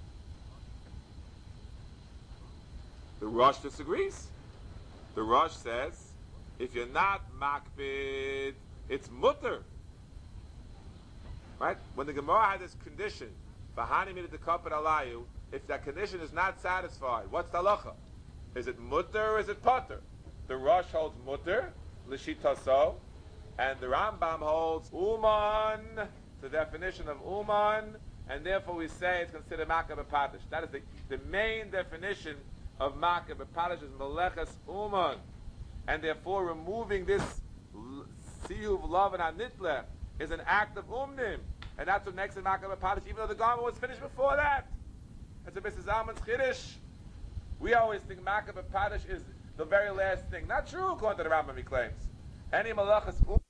The Rosh disagrees. The Rosh says, if you're not makbid, it's mutter. Right? When the Gemara had this condition, v'hani minid the kapad alayu, if that condition is not satisfied, what's the halacha? Is it mutter or is it potter? The Rosh holds mutter, l'shitaso, and the Rambam holds uman, the definition of uman, and therefore we say it's considered makeh b'padish. That is the, the main definition of makeh b'padish is meleches uman, and therefore removing this siyuv love and hanitle is an act of umnim, and that's what makes it makeh b'padish, even though the garment was finished before that. That's a Missus Zalman's chiddush. We always think makeh b'padish is the very last thing. Not true, according to the Rambam, he claims. Any malachas